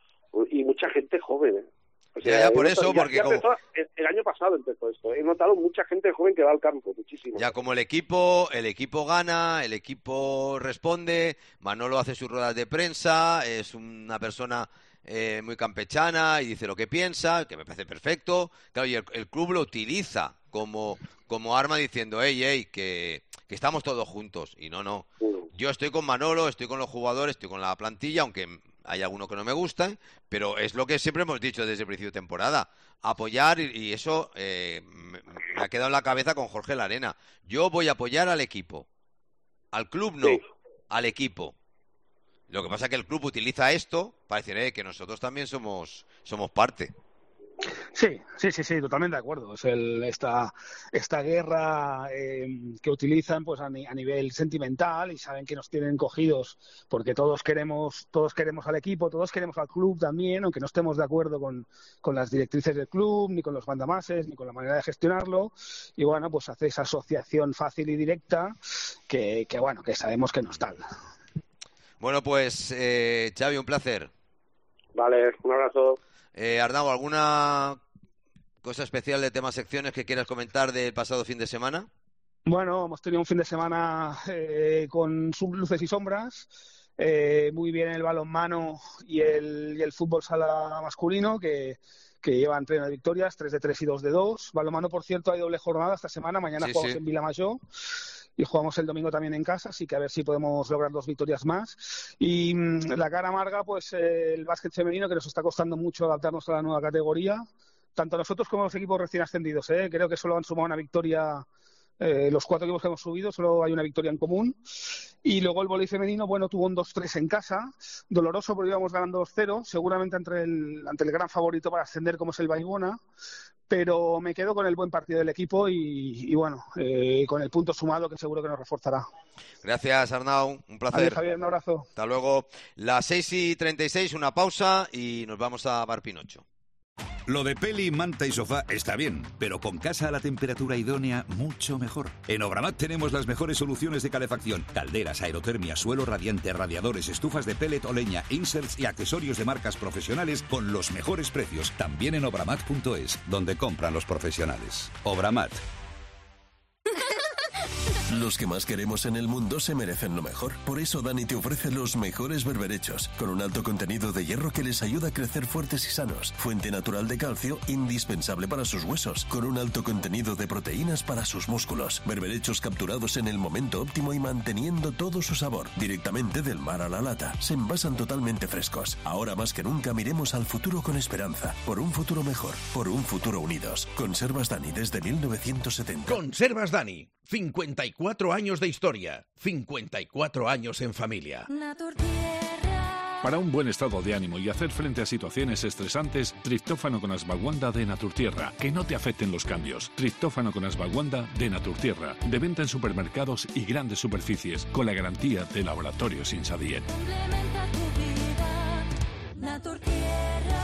y mucha gente joven, ¿eh? O Ya, ya, he por notado- eso, ya- porque ya como- empezó- el, el año pasado empezó esto. He notado mucha gente joven que va al campo, muchísimo. Ya como el equipo, el equipo gana, el equipo responde, Manolo hace sus ruedas de prensa, es una persona eh, muy campechana y dice lo que piensa, que me parece perfecto. Claro, y el, el club lo utiliza como, como arma diciendo, hey, hey, que, que estamos todos juntos. Y no, no. Mm. Yo estoy con Manolo, estoy con los jugadores, estoy con la plantilla, aunque hay alguno que no me gusta, pero es lo que siempre hemos dicho desde el principio de temporada. Apoyar, y, y eso eh, me, me ha quedado en la cabeza con Jorge Larena. Yo voy a apoyar al equipo. Al club no, Sí. al equipo. Lo que pasa es que el club utiliza esto para decir eh, que nosotros también somos, somos parte. Sí, Sí, sí, sí, sí, totalmente de acuerdo. Es el, esta, esta guerra eh, que utilizan pues a, ni, a nivel sentimental y saben que nos tienen cogidos porque todos queremos, todos queremos al equipo, todos queremos al club también, aunque no estemos de acuerdo con, con las directrices del club, ni con los mandamases, ni con la manera de gestionarlo. Y bueno, pues hace esa asociación fácil y directa que, que bueno, que sabemos que no es tal. Bueno, pues eh, Xavi, un placer. Vale, un abrazo. Eh, Arnau, ¿alguna cosa especial de temas secciones que quieras comentar del pasado fin de semana? Bueno, hemos tenido un fin de semana eh, con sus luces y sombras. Eh, muy bien el balonmano y el, y el fútbol sala masculino, que, que llevan pleno de victorias, tres de tres y dos de dos. Balonmano, por cierto, hay doble jornada esta semana. Mañana Sí, jugamos sí. en Vilamajor y jugamos el domingo también en casa, así que a ver si podemos lograr dos victorias más. Y mmm, la cara amarga, pues eh, el básquet femenino, que nos está costando mucho adaptarnos a la nueva categoría, tanto nosotros como los equipos recién ascendidos, ¿eh? Creo que solo han sumado una victoria, eh, los cuatro equipos que hemos subido, solo hay una victoria en común. Y luego el vóley femenino, bueno, tuvo un dos tres en casa, doloroso porque íbamos ganando dos cero, seguramente ante el, ante el gran favorito para ascender como es el Baigona, pero me quedo con el buen partido del equipo y, y bueno, eh, con el punto sumado que seguro que nos reforzará. Gracias, Arnau, un placer. Adiós, Javier, un abrazo. Hasta luego. Las seis y treinta y seis, una pausa y nos vamos a Bar Pinocho. Lo de peli, manta y sofá está bien, pero con casa a la temperatura idónea, mucho mejor. En Obramat tenemos las mejores soluciones de calefacción: calderas, aerotermia, suelo radiante, radiadores, estufas de pellet o leña, inserts y accesorios de marcas profesionales con los mejores precios. También en obramat punto es, donde compran los profesionales. Obramat. Los que más queremos en el mundo se merecen lo mejor. Por eso Dani te ofrece los mejores berberechos, con un alto contenido de hierro que les ayuda a crecer fuertes y sanos. Fuente natural de calcio, indispensable para sus huesos, con un alto contenido de proteínas para sus músculos. Berberechos capturados en el momento óptimo y manteniendo todo su sabor. Directamente del mar a la lata. Se envasan totalmente frescos. Ahora más que nunca miremos al futuro con esperanza. Por un futuro mejor. Por un futuro unidos. Conservas Dani desde mil novecientos setenta. Conservas Dani. cincuenta y cuatro años de historia, cincuenta y cuatro años en familia. Para un buen estado de ánimo y hacer frente a situaciones estresantes, triptófano con Asbaguanda de Naturtierra. Que no te afecten los cambios. Triptófano con Asbaguanda de Naturtierra. De venta en supermercados y grandes superficies, con la garantía de Laboratorios Insadiet. Complementa tu vida, Naturtierra.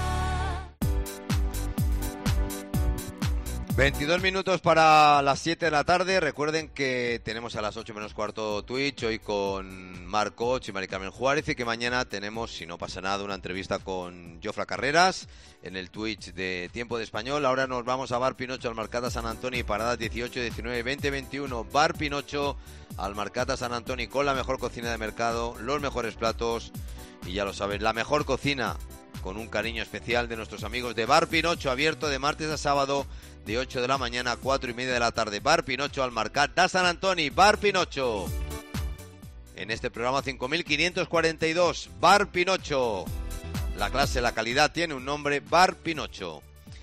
veintidós minutos para las siete de la tarde. Recuerden que tenemos a las ocho menos cuarto Twitch, hoy con Marco Och y Mari Carmen Juárez, y que mañana tenemos, si no pasa nada, una entrevista con Jofra Carreras en el Twitch de Tiempo de Español. Ahora nos vamos a Bar Pinocho, Almarcata San Antonio, y paradas dieciocho, diecinueve, veinte, veintiuno. Bar Pinocho, Almarcata San Antonio, con la mejor cocina de mercado, los mejores platos y ya lo saben, la mejor cocina, con un cariño especial de nuestros amigos de Bar Pinocho, abierto de martes a sábado de ocho de la mañana a cuatro y media de la tarde. Bar Pinocho, Almarcata San Antonio. Bar Pinocho. En este programa cinco mil quinientos cuarenta y dos, Bar Pinocho. La clase, la calidad tiene un nombre, Bar Pinocho.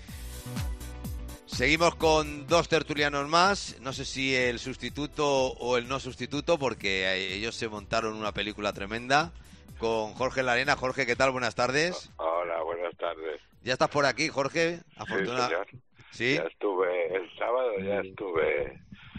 Seguimos con dos tertulianos más, no sé si el sustituto o el no sustituto, porque ellos se montaron una película tremenda, con Jorge Larena. Jorge, ¿qué tal? Buenas tardes. Hola, buenas tardes. ¿Ya estás por aquí, Jorge? Afortuna... Sí, señor. ¿Sí? Ya estuve, el sábado ya estuve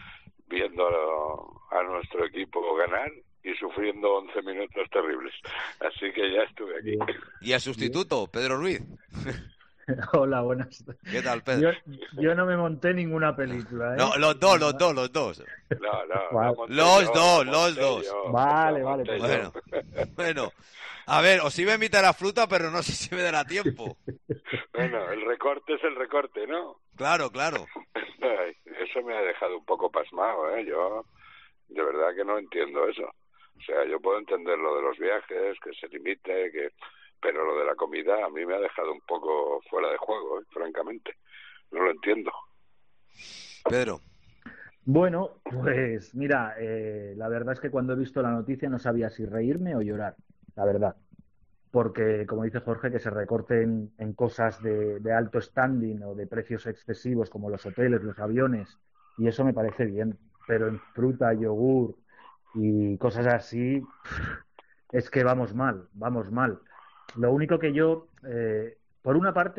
viendo a nuestro equipo ganar y sufriendo once minutos terribles. Así que ya estuve aquí. ¿Y el sustituto, Pedro Ruiz? Hola, buenas. ¿Qué tal, Pedro? Yo, yo no me monté ninguna película, ¿eh? No, los dos, los dos, los dos. No, no, vale. no Los yo, dos, no los dos. yo, vale, no vale. pues Bueno, bueno. A ver, os iba a invitar a fruta, pero no sé si me dará tiempo. Bueno, el recorte es el recorte, ¿no? Claro, claro. Ay, eso me ha dejado un poco pasmado, ¿eh? Yo de verdad que no entiendo eso. O sea, yo puedo entender lo de los viajes, que se limite, que... pero lo de la comida a mí me ha dejado un poco fuera de juego, ¿eh? Francamente. No lo entiendo. Pedro. Bueno, pues mira, eh, la verdad es que cuando he visto la noticia no sabía si reírme o llorar, la verdad. Porque, como dice Jorge, que se recorten en cosas de, de alto standing o de precios excesivos como los hoteles, los aviones, y eso me parece bien. Pero en fruta, yogur y cosas así, es que vamos mal, vamos mal. Lo único que yo, eh, por una parte,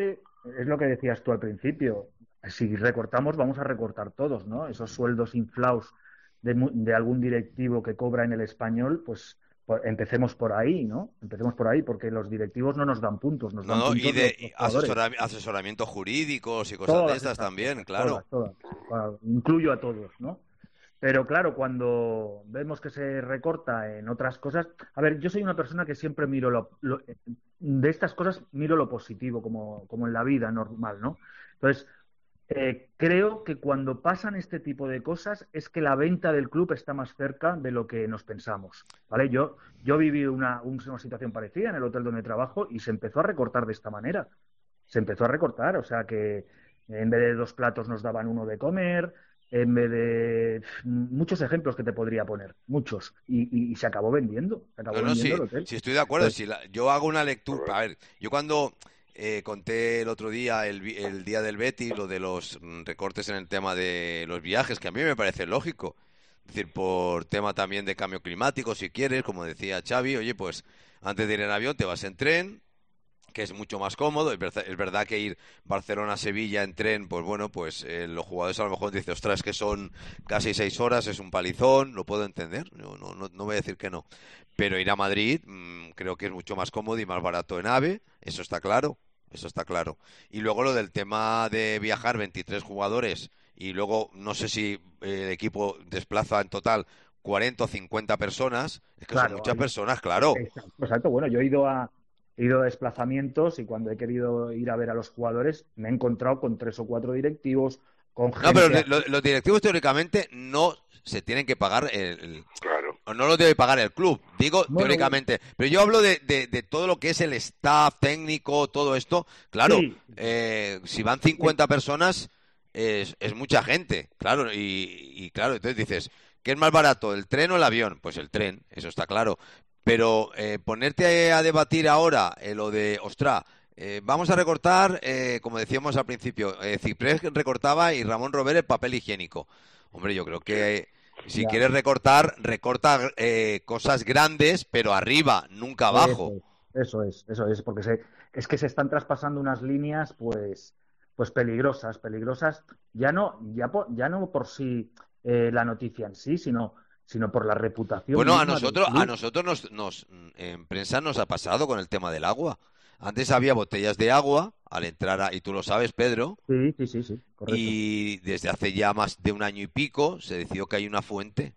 es lo que decías tú al principio. Si recortamos, vamos a recortar todos, ¿no? Esos sueldos inflados de, de algún directivo que cobra en el Español, pues, pues empecemos por ahí, ¿no? Empecemos por ahí, porque los directivos no nos dan puntos, nos dan No, no, puntos y de los- los asesora- jugadores. asesoramientos jurídicos y cosas Todas de estas estas también, cosas, claro. todas, todas. Claro, incluyo a todos, ¿no? Pero claro, cuando vemos que se recorta en otras cosas, a ver, yo soy una persona que siempre miro lo, lo- de estas cosas miro lo positivo, como, como en la vida normal, ¿no? Entonces, eh, creo que cuando pasan este tipo de cosas es que la venta del club está más cerca de lo que nos pensamos, ¿vale? Yo, yo viví una, una situación parecida en el hotel donde trabajo y se empezó a recortar de esta manera. Se empezó a recortar, o sea que en vez de dos platos nos daban uno de comer, en vez de muchos ejemplos que te podría poner, muchos, y, y, y se acabó vendiendo, se acabó No, no, vendiendo sí, el hotel. sí estoy de acuerdo. Entonces, Si la- yo hago una lectura, a ver, yo cuando eh, conté el otro día, el, vi- el día del Betis, lo de los mm, recortes en el tema de los viajes, que a mí me parece lógico. Es decir, por tema también de cambio climático, si quieres, como decía Xavi, oye, pues antes de ir en avión te vas en tren, que es mucho más cómodo. Es verdad, es verdad que ir Barcelona-Sevilla en tren, pues bueno, pues eh, los jugadores a lo mejor dicen, ostras, que son casi seis horas, es un palizón, lo puedo entender, no, no, no, no voy a decir que no. Pero ir a Madrid mmm, creo que es mucho más cómodo y más barato en AVE, eso está claro, eso está claro. Y luego lo del tema de viajar veintitrés jugadores y luego no sé si eh, el equipo desplaza en total cuarenta o cincuenta personas, es que claro, son muchas hay- personas, claro. Exacto, exacto. Bueno, yo he ido a he ido a desplazamientos y cuando he querido ir a ver a los jugadores me he encontrado con tres o cuatro directivos, con No, pero gente... lo- los directivos teóricamente no se tienen que pagar el, el- Claro. o no lo debe pagar el club, digo Bueno, teóricamente. Pero yo hablo de, de- de todo lo que es el staff técnico, todo esto. Claro, Sí. eh, si van cincuenta personas es, es mucha gente, claro. Y, y claro, entonces dices, ¿qué es más barato, el tren o el avión? Pues el tren, eso está claro. Pero eh, ponerte a, a debatir ahora eh, lo de, ostra, eh, vamos a recortar, eh, como decíamos al principio, eh, Ciprés recortaba y Ramón Robert el papel higiénico. Hombre, yo creo que eh, si Ya. quieres recortar, recorta eh, cosas grandes, pero arriba, nunca abajo. Eso es, eso es, eso es, porque se, es que se están traspasando unas líneas, pues, pues peligrosas, peligrosas, ya no, ya por, ya no por sí eh, la noticia en sí, sino, sino por la reputación. Bueno, a misma del nosotros, club. a nosotros nos, nos, en prensa nos ha pasado con el tema del agua. Antes había botellas de agua al entrar, a- y tú lo sabes, Pedro, Sí, sí, sí, sí, correcto. y desde hace ya más de un año y pico se decidió que hay una fuente.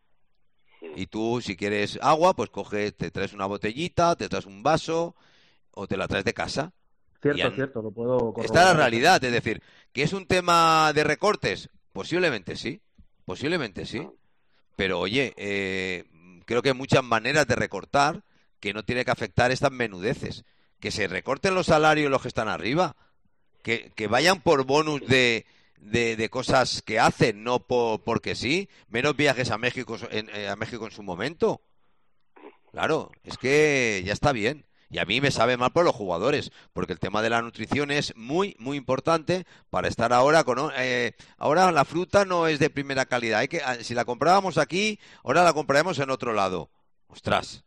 Y tú, si quieres agua, pues coges, te traes una botellita, te traes un vaso o te la traes de casa. Cierto, y an- cierto, lo puedo corroborar. Esta es la realidad, es decir, ¿que es un tema de recortes? Posiblemente sí, posiblemente sí. Pero oye, eh, creo que hay muchas maneras de recortar que no tiene que afectar estas menudeces. Que se recorten los salarios los que están arriba, que, que vayan por bonus de, de, de cosas que hacen, no por, porque sí. Menos viajes a México en, eh, a México en su momento. Claro, es que ya está bien. Y a mí me sabe mal por los jugadores, porque el tema de la nutrición es muy, muy importante para estar ahora con... Eh, ahora la fruta no es de primera calidad. Hay que, si la comprábamos aquí, ahora la compraremos en otro lado. Ostras.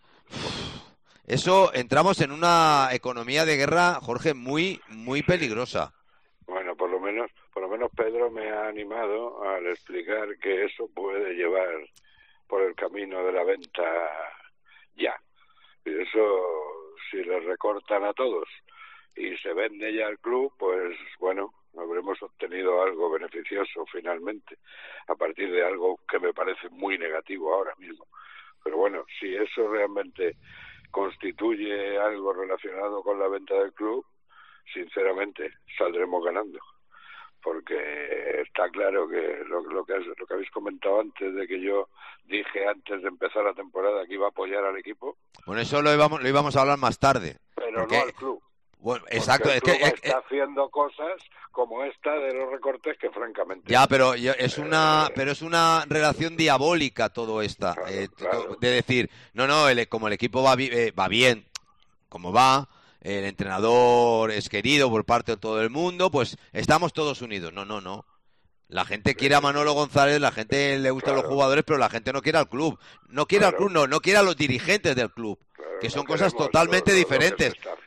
Eso, entramos en una economía de guerra, Jorge, muy, muy peligrosa. Bueno, por lo menos, por lo menos Pedro me ha animado al explicar que eso puede llevar por el camino de la venta ya. Y eso, si le recortan a todos y se vende ya el club, pues bueno, habremos obtenido algo beneficioso finalmente, a partir de algo que me parece muy negativo ahora mismo. Pero bueno, si eso realmente constituye algo relacionado con la venta del club, sinceramente saldremos ganando, porque está claro que lo, lo que lo que habéis comentado antes, de que yo dije antes de empezar la temporada que iba a apoyar al equipo, Bueno, eso lo íbamos, lo íbamos a hablar más tarde. pero porque- no al club. Bueno, exacto, Porque es el que... club eh, está haciendo cosas como esta de los recortes que francamente Ya, pero yo- es una, pero es una relación diabólica todo esta, eh, to- de decir, no, no, el- como el equipo va, bi- eh, va bien, como va, el entrenador es querido por parte de todo el mundo, pues estamos todos unidos. No, no, no. La gente quiere a Manolo González, la gente le gustan los jugadores, pero la gente no quiere al club. No quiere al club, no, no quiere a los dirigentes del club, que son cosas queremos totalmente lo- lo- lo que se diferentes. está haciendo.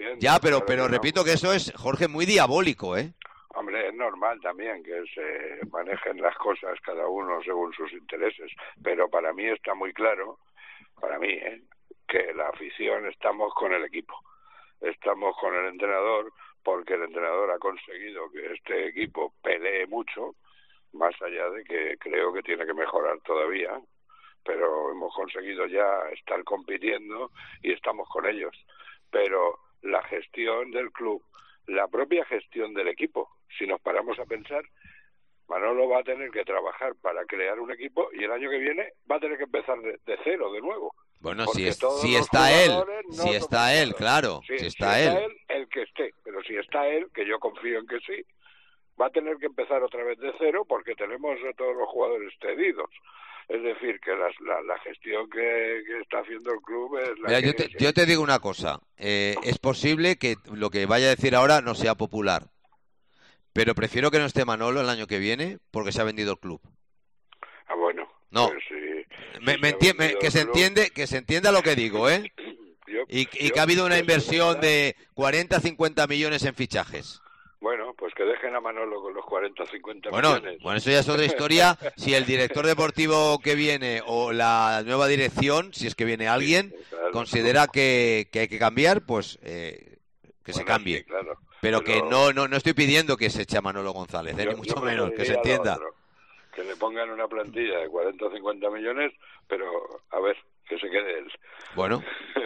también. Ya, pero, Claro pero que no. repito que eso es, Jorge, muy diabólico, ¿eh? Hombre, es normal también que se manejen las cosas cada uno según sus intereses, pero para mí está muy claro, para mí, ¿eh? que la afición estamos con el equipo, estamos con el entrenador, porque el entrenador ha conseguido que este equipo pelee mucho, más allá de que creo que tiene que mejorar todavía, pero hemos conseguido ya estar compitiendo y estamos con ellos. Pero la gestión del club, la propia gestión del equipo, si nos paramos a pensar, Manolo va a tener que trabajar para crear un equipo y el año que viene va a tener que empezar de, de cero, de nuevo. Bueno, Porque si, es, todos si los está él, jugadores no si son está él, fichados. claro, Sí, si está él. el que esté, pero si está él, que yo confío en que sí, va a tener que empezar otra vez de cero porque tenemos a todos los jugadores cedidos. Es decir, que las, la, la gestión que, que está haciendo el club es la Mira, que yo te, es. yo te digo una cosa, eh, es posible que lo que vaya a decir ahora no sea popular, pero prefiero que no esté Manolo el año que viene porque se ha vendido el club. Ah, bueno. No, pues sí, me, sí me se ha enti- me- vendido que el se club. entiende, que se entienda lo que digo, ¿eh? Yo- Y, y yo- que ha habido una yo- inversión de cuarenta a cincuenta millones en fichajes. Bueno, pues que dejen a Manolo con los cuarenta o cincuenta Bueno, millones. bueno, eso ya es otra historia. Si el director deportivo que viene o la nueva dirección, si es que viene alguien, claro. considera que, que hay que cambiar, pues eh, que se Bueno, cambie. sí, claro. Pero que Pero- no, no, no estoy pidiendo que se eche a Manolo González, ¿eh? Yo- ni mucho yo menos, que se preferiría lo entienda. otro, que le pongan una plantilla de cuarenta o cincuenta millones, pero a ver, que se quede él. Bueno,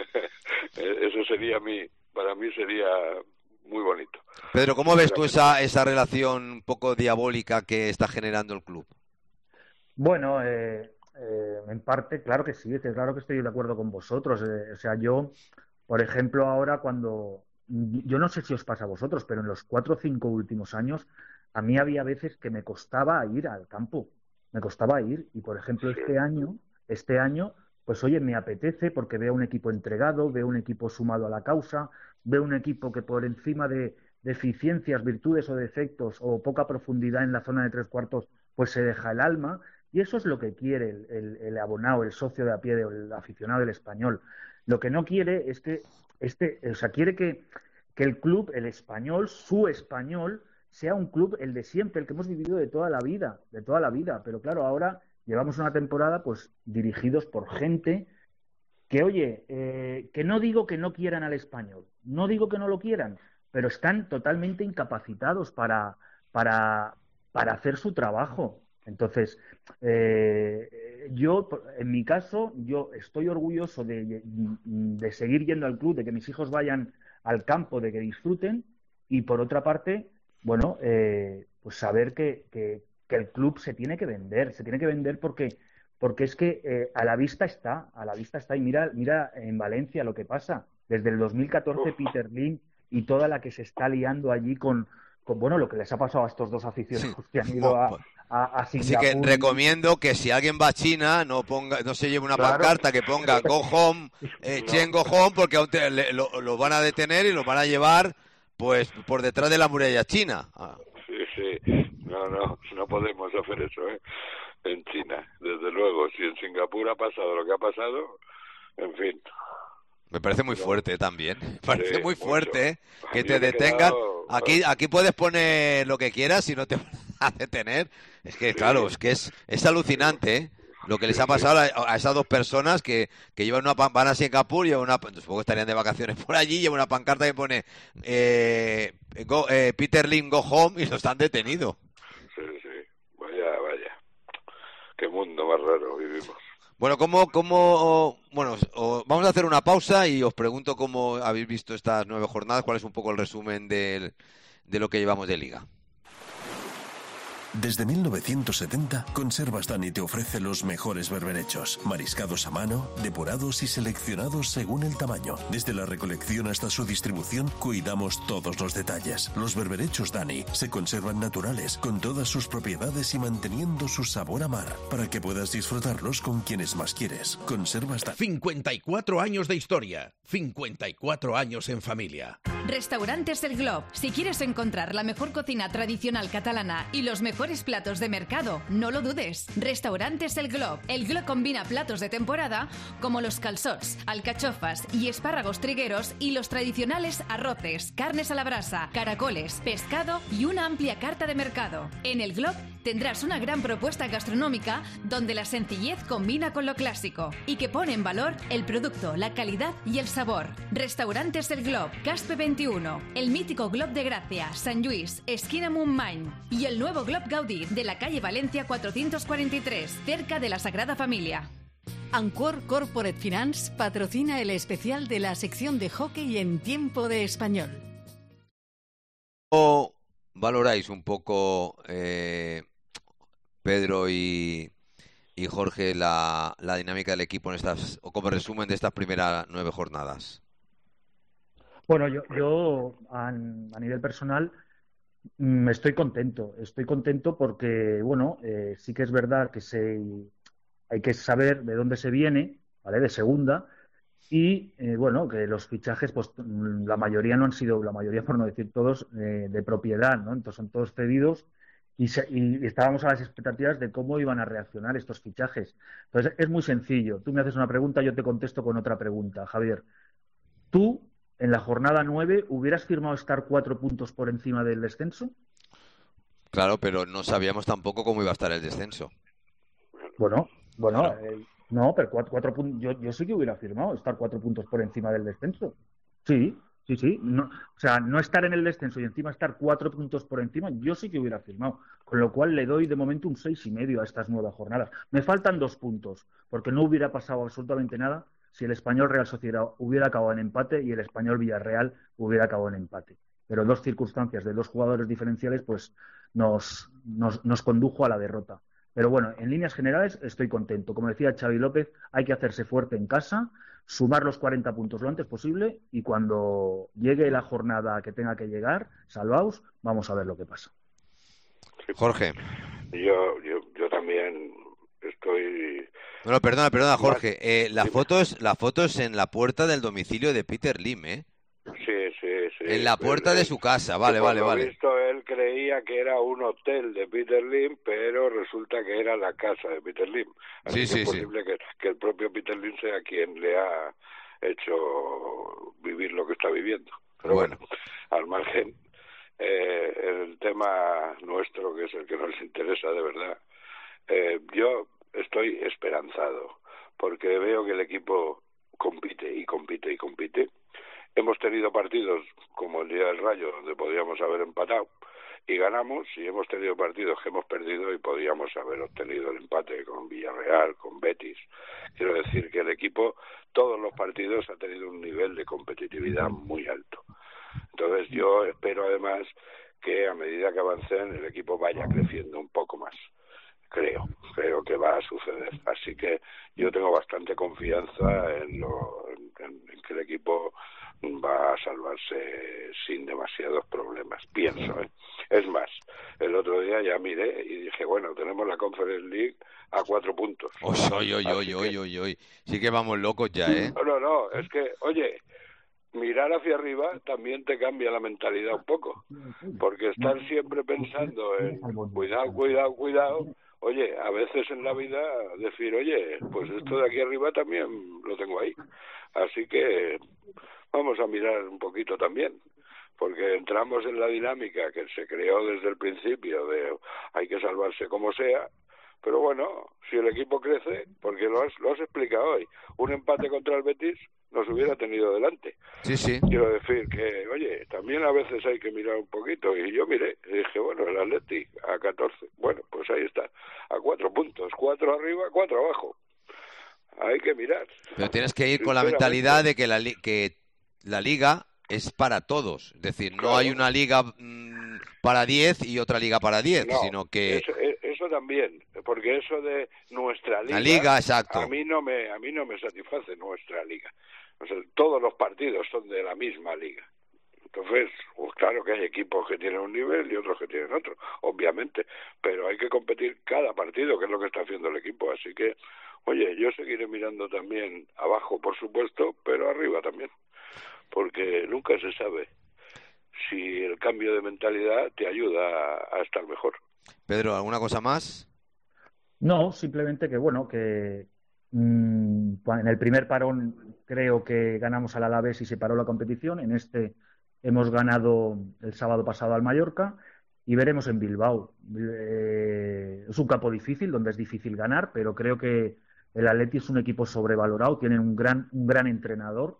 Eso sería mi, para mí sería muy bonito. Pedro, ¿cómo ves Pero- tú esa, esa relación un poco diabólica que está generando el club? Bueno, eh, eh, en parte, claro que sí, que claro que estoy de acuerdo con vosotros. Eh, o sea, yo, por ejemplo, ahora cuando, yo no sé si os pasa a vosotros, pero en los cuatro o cinco últimos años, a mí había veces que me costaba ir al campo, me costaba ir. Y, por ejemplo, este año, este año, pues oye, me apetece porque veo un equipo entregado, veo un equipo sumado a la causa, veo un equipo que por encima de deficiencias, virtudes o defectos o poca profundidad en la zona de tres cuartos, pues se deja el alma. Y eso es lo que quiere el, el, el abonado, el socio de a pie, el aficionado del Español. Lo que no quiere es que, este, o sea, quiere que, que el club, el Español, su Español, sea un club el de siempre, el que hemos vivido de toda la vida, de toda la vida. Pero claro, ahora llevamos una temporada, pues, dirigidos por gente que, oye, eh, que no digo que no quieran al Español, no digo que no lo quieran, pero están totalmente incapacitados para, para, para hacer su trabajo. Entonces, eh, yo, en mi caso, yo estoy orgulloso de, de seguir yendo al club, de que mis hijos vayan al campo, de que disfruten, y por otra parte, bueno, eh, pues saber que, que, que el club se tiene que vender, se tiene que vender porque, porque es que eh, a la vista está, a la vista está, y mira, mira en Valencia lo que pasa, desde el dos mil catorce Peter Lim y toda la que se está liando allí con, con bueno, lo que les ha pasado a estos dos aficionados que han ido a, a, a Singapur. Así que recomiendo que si alguien va a China no ponga, no se lleve una Claro. pancarta que ponga Go Home, eh, Chen Go Home, porque aún te- le- lo, lo van a detener y lo van a llevar pues por detrás de la muralla china. Ah. Sí, sí. No, no, no podemos hacer eso, ¿eh? En China, desde luego. Si en Singapur ha pasado lo que ha pasado, en fin. Me parece muy fuerte también. Me parece Sí, muy fuerte, ¿eh? Que Yo te me he detengan. quedado- Aquí, aquí puedes poner lo que quieras y no te van a detener. Es que, claro, es que es, es alucinante, ¿eh? Lo que les ha pasado a, a esas dos personas que, que llevan una pan- van a Singapur, llevan una, supongo que estarían de vacaciones por allí, llevan una pancarta que pone eh, go- eh, Peter Lim Go Home y los han detenido. Sí, sí. Vaya, vaya. Qué mundo más raro vivimos. Bueno, ¿cómo, cómo, bueno, os- o- vamos a hacer una pausa y os pregunto cómo habéis visto estas nueve jornadas, cuál es un poco el resumen del, de lo que llevamos de liga. Desde mil novecientos setenta, Conservas Dani te ofrece los mejores berberechos, mariscados a mano, depurados y seleccionados según el tamaño. Desde la recolección hasta su distribución, cuidamos todos los detalles. Los berberechos Dani se conservan naturales, con todas sus propiedades y manteniendo su sabor a mar, para que puedas disfrutarlos con quienes más quieres. Conservas Dani. cincuenta y cuatro años de historia, cincuenta y cuatro años en familia. Restaurantes El Glob. Si quieres encontrar la mejor cocina tradicional catalana y los mejores platos de mercado, no lo dudes. Restaurantes El Glob. El Glob combina platos de temporada como los calçots, alcachofas y espárragos trigueros y los tradicionales arroces, carnes a la brasa, caracoles, pescado y una amplia carta de mercado. En El Glob tendrás una gran propuesta gastronómica donde la sencillez combina con lo clásico y que pone en valor el producto, la calidad y el sabor. Restaurantes El Glob, Caspe veintiuno, el mítico Glob de Gracia, San Luis, esquina Montmany y el nuevo Glob Gaudí de la calle Valencia cuatrocientos cuarenta y tres, cerca de la Sagrada Familia. Ancor Corporate Finance patrocina el especial de la sección de hockey en Tiempo de Español. ¿Cómo valoráis un poco, eh, Pedro y, y Jorge, la, la dinámica del equipo en estas, o como resumen de estas primeras nueve jornadas? Bueno, yo, yo a, a nivel personal me estoy contento. Estoy contento porque, bueno, eh, sí que es verdad que se, hay que saber de dónde se viene, ¿vale? De segunda. Y, eh, bueno, que los fichajes, pues la mayoría no han sido, la mayoría por no decir todos, eh, de propiedad, ¿no? Entonces son todos cedidos y, se, y estábamos a las expectativas de cómo iban a reaccionar estos fichajes. Entonces es muy sencillo. Tú me haces una pregunta, yo te contesto con otra pregunta. Javier, ¿tú en la jornada nueve hubieras firmado estar cuatro puntos por encima del descenso? Claro, pero no sabíamos tampoco cómo iba a estar el descenso. Bueno, bueno... Claro. Eh, No, pero cuatro, cuatro puntos. Yo, yo sí que hubiera firmado estar cuatro puntos por encima del descenso. Sí, sí, sí. No, o sea, no estar en el descenso y encima estar cuatro puntos por encima, yo sí que hubiera firmado. Con lo cual le doy de momento un seis y medio a estas nuevas jornadas. Me faltan dos puntos, porque no hubiera pasado absolutamente nada si el Español Real Sociedad hubiera acabado en empate y el Español Villarreal hubiera acabado en empate. Pero dos circunstancias de dos jugadores diferenciales, pues nos, nos, nos condujo a la derrota. Pero bueno, en líneas generales estoy contento. Como decía Xavi López, hay que hacerse fuerte en casa, sumar los cuarenta puntos lo antes posible y cuando llegue la jornada que tenga que llegar, salvaos, vamos a ver lo que pasa. Jorge. Yo, yo, yo también estoy... Bueno, perdona, perdona, Jorge. Eh, la, foto es, la foto es en la puerta del domicilio de Peter Lim, ¿eh? Sí, sí, sí. En la puerta el, de su casa, vale, vale, vale. Visto, él creía que era un hotel de Peter Lim, pero resulta que era la casa de Peter Lim. Así sí, que sí, es posible sí. que, que el propio Peter Lim sea quien le ha hecho vivir lo que está viviendo. Pero bueno, bueno al margen, eh, el tema nuestro, que es el que nos interesa de verdad, eh, yo estoy esperanzado, porque veo que el equipo compite y compite y compite. Hemos tenido partidos como el día del Rayo, donde podíamos haber empatado y ganamos, y hemos tenido partidos que hemos perdido y podíamos haber obtenido el empate con Villarreal, con Betis. Quiero decir que el equipo, todos los partidos, ha tenido un nivel de competitividad muy alto. Entonces yo espero además que a medida que avancen el equipo vaya creciendo un poco más. Creo, creo que va a suceder. Así que yo tengo bastante confianza en, lo, en, en que el equipo va a salvarse sin demasiados problemas, pienso, ¿eh? Es más, el otro día ya miré y dije, bueno, tenemos la Conference League a cuatro puntos. Oy, oy, oy, oy, oy, oy. Sí que vamos locos ya, ¿eh? No, no, no, es que, oye, mirar hacia arriba también te cambia la mentalidad un poco, porque estar siempre pensando en cuidado, cuidado, cuidado, oye, a veces en la vida decir, oye, pues esto de aquí arriba también lo tengo ahí. Así que vamos a mirar un poquito también, porque entramos en la dinámica que se creó desde el principio de hay que salvarse como sea, pero bueno, si el equipo crece, porque lo has, lo has explicado hoy, un empate contra el Betis nos hubiera tenido delante. Sí, sí. Quiero decir que, oye, también a veces hay que mirar un poquito, y yo miré, y dije, bueno, el Atleti a catorce, bueno, pues ahí está, a cuatro puntos, cuatro arriba, cuatro abajo. Hay que mirar. Pero tienes que ir con la mentalidad de que la, li que la liga es para todos. Es decir, no claro. hay una liga mmm, para diez y otra liga para diez, no, sino que... Eso, eso también, porque eso de nuestra liga... La liga, exacto. A mí no me, a mí no me satisface nuestra liga. O sea, todos los partidos son de la misma liga. Entonces, pues claro que hay equipos que tienen un nivel y otros que tienen otro, obviamente. Pero hay que competir cada partido, que es lo que está haciendo el equipo. Así que... Oye, yo seguiré mirando también abajo, por supuesto, pero arriba también, porque nunca se sabe. si el cambio de mentalidad te ayuda a, a estar mejor. Pedro, ¿alguna cosa más? No, simplemente que, bueno, que mmm, en el primer parón creo que ganamos al Alavés y se paró la competición. En este hemos ganado el sábado pasado al Mallorca y veremos en Bilbao. Eh, es un campo difícil, donde es difícil ganar, pero creo que el Atleti es un equipo sobrevalorado, tienen un gran, un gran entrenador.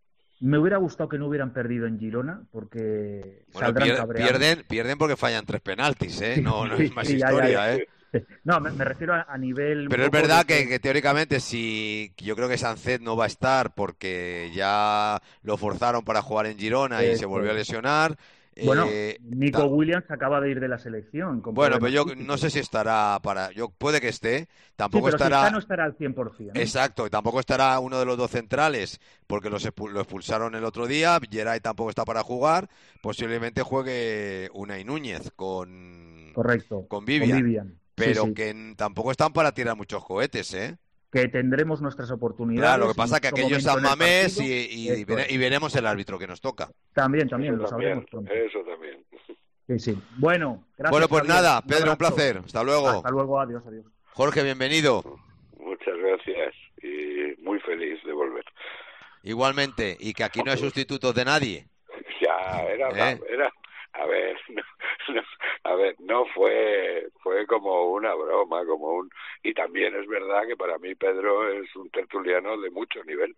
Me hubiera gustado que no hubieran perdido en Girona, porque bueno, saldrán pier, cabreados. pierden, pierden porque fallan tres penaltis, ¿eh? Sí, no, no sí, es más sí, ya, historia, ya, ya. ¿eh? No, me, me refiero a, a nivel... Pero un es poco verdad de- que, que teóricamente si yo creo que Sánchez no va a estar porque ya lo forzaron para jugar en Girona y Eso se volvió a es. lesionar. Bueno, eh, Nico ta- Williams acaba de ir de la selección. con Bueno, pero problemas yo físicos. no sé si estará para... Yo puede que esté, Sí, tampoco pero si estará... está, no estará al cien por ciento. ¿eh? Exacto, y tampoco estará uno de los dos centrales porque los expu- lo expulsaron el otro día. Geray tampoco está para jugar. Posiblemente juegue Unai Núñez con, Correcto. con Vivian. Con Vivian. Pero Sí, sí. que n- tampoco están para tirar muchos cohetes, ¿eh? Que tendremos nuestras oportunidades. Claro, lo que en pasa es que nuestro aquello es momento San en el Mamés y, partido. y, Eso vere- es. y veremos el árbitro que nos toca. También, también, Eso lo también, sabremos pronto. eso también. Sí, sí. Bueno, gracias. Bueno, pues Javier. nada, Pedro, un abrazo. placer. Hasta luego. Hasta luego, adiós, adiós. Jorge, bienvenido. Muchas gracias y muy feliz de volver. Igualmente, y que aquí no hay sustitutos de nadie. Ya, era, ¿Eh? era, a ver, no, no, a ver, no fue, fue como una broma, como un, y también es verdad que para mí Pedro es un tertuliano de mucho nivel,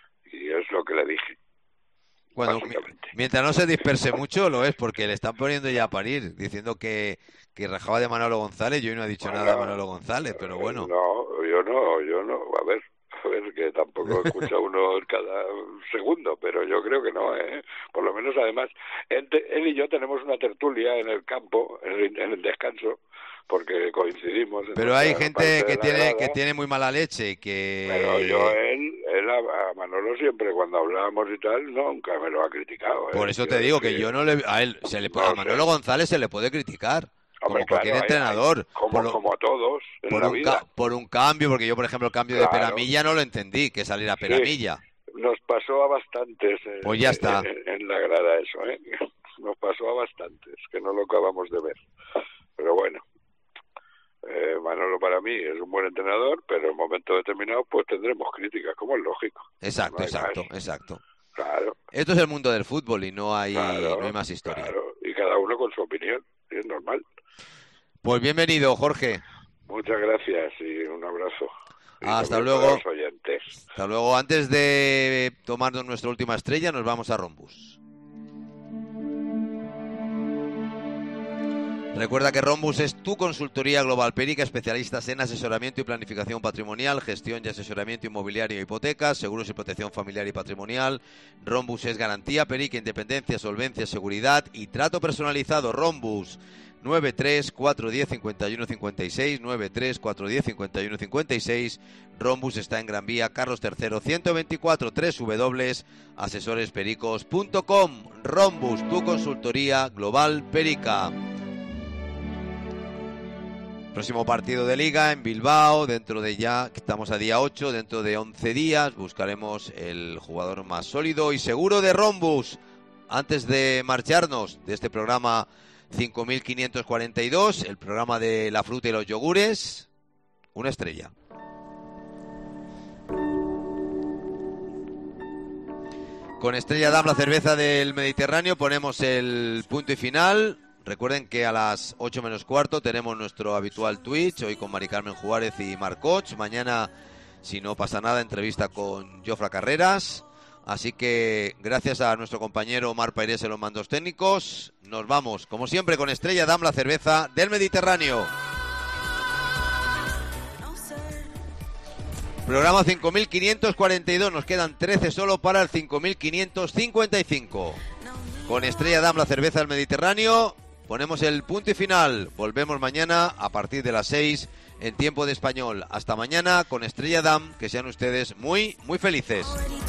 y es lo que le dije. Bueno, mi- mientras no se disperse mucho, lo es, porque le están poniendo ya a parir, diciendo que, que rajaba de Manolo González. Yo hoy no he dicho nada de Manolo González, pero bueno. No, yo no, yo no, a ver, a ver, que tampoco escucha uno cada segundo, pero yo creo que no, ¿eh? Por lo menos, además, él, te- él y yo tenemos una tertulia en el campo, en el, en el descanso, porque coincidimos. en Pero hay nuestra gente parte que de la tiene grada. que tiene muy mala leche y que... Pero yo, él, él a, a Manolo siempre cuando hablábamos y tal, nunca me lo ha criticado. ¿eh? Por eso te Quiero digo que decir, yo no le... A él, se le, No a sé. Manolo González se le puede criticar, como hombre, cualquier claro, hay- entrenador. hay- como, por, lo- como a todos en por la un vida. ca- por un cambio, porque yo, por ejemplo, el cambio de Claro. Peramilla no lo entendí, que saliera Sí. Peramilla. Nos pasó a bastantes eh, Pues ya está. En, en la grada eso, ¿eh? Nos pasó a bastantes, que no lo acabamos de ver. Pero bueno, eh, Manolo para mí es un buen entrenador, pero en momentos determinados pues tendremos críticas, como es lógico. Exacto, No hay exacto, más. exacto. Claro, Esto es el mundo del fútbol y no hay, claro, no hay más historia. claro. Y cada uno con su opinión, y es normal. Pues bienvenido, Jorge. Muchas gracias y un abrazo. Y Hasta también luego. para los oyentes. Hasta luego. Antes de tomarnos nuestra última estrella, nos vamos a Rombus. Recuerda que Rombus es tu consultoría global Perica, especialistas en asesoramiento y planificación patrimonial, gestión y asesoramiento inmobiliario e hipotecas, seguros y protección familiar y patrimonial. Rombus es garantía Perica, independencia, solvencia, seguridad y trato personalizado. Rombus nueve tres cuatro uno cero cinco uno cinco seis, nueve tres cuatro uno cero cinco uno cinco seis. Rombus está en Gran Vía, Carlos tercero, ciento veinticuatro, doble u doble u doble u punto asesores pericos punto com. Rombus, tu consultoría global Perica. Próximo partido de Liga en Bilbao, dentro de ya, estamos a día ocho, dentro de once días, buscaremos el jugador más sólido y seguro de Rombus. Antes de marcharnos de este programa cinco mil quinientos cuarenta y dos, el programa de la fruta y los yogures, una estrella. Con Estrella Damm, la cerveza del Mediterráneo, ponemos el punto y final. Recuerden que a las ocho menos cuarto tenemos nuestro habitual Twitch, hoy con Mari Carmen Juárez y Marcoch. Mañana, si no pasa nada, entrevista con Jofra Carreras. Así que gracias a nuestro compañero Omar Pairés en los mandos técnicos. Nos vamos, como siempre, con Estrella Damm, la cerveza del Mediterráneo. Programa cinco mil quinientos cuarenta y dos, nos quedan trece solo para el cinco mil quinientos cincuenta y cinco. Con Estrella Damm, la cerveza del Mediterráneo, ponemos el punto y final. Volvemos mañana a partir de las seis en tiempo de español. Hasta mañana con Estrella Damm, que sean ustedes muy, muy felices.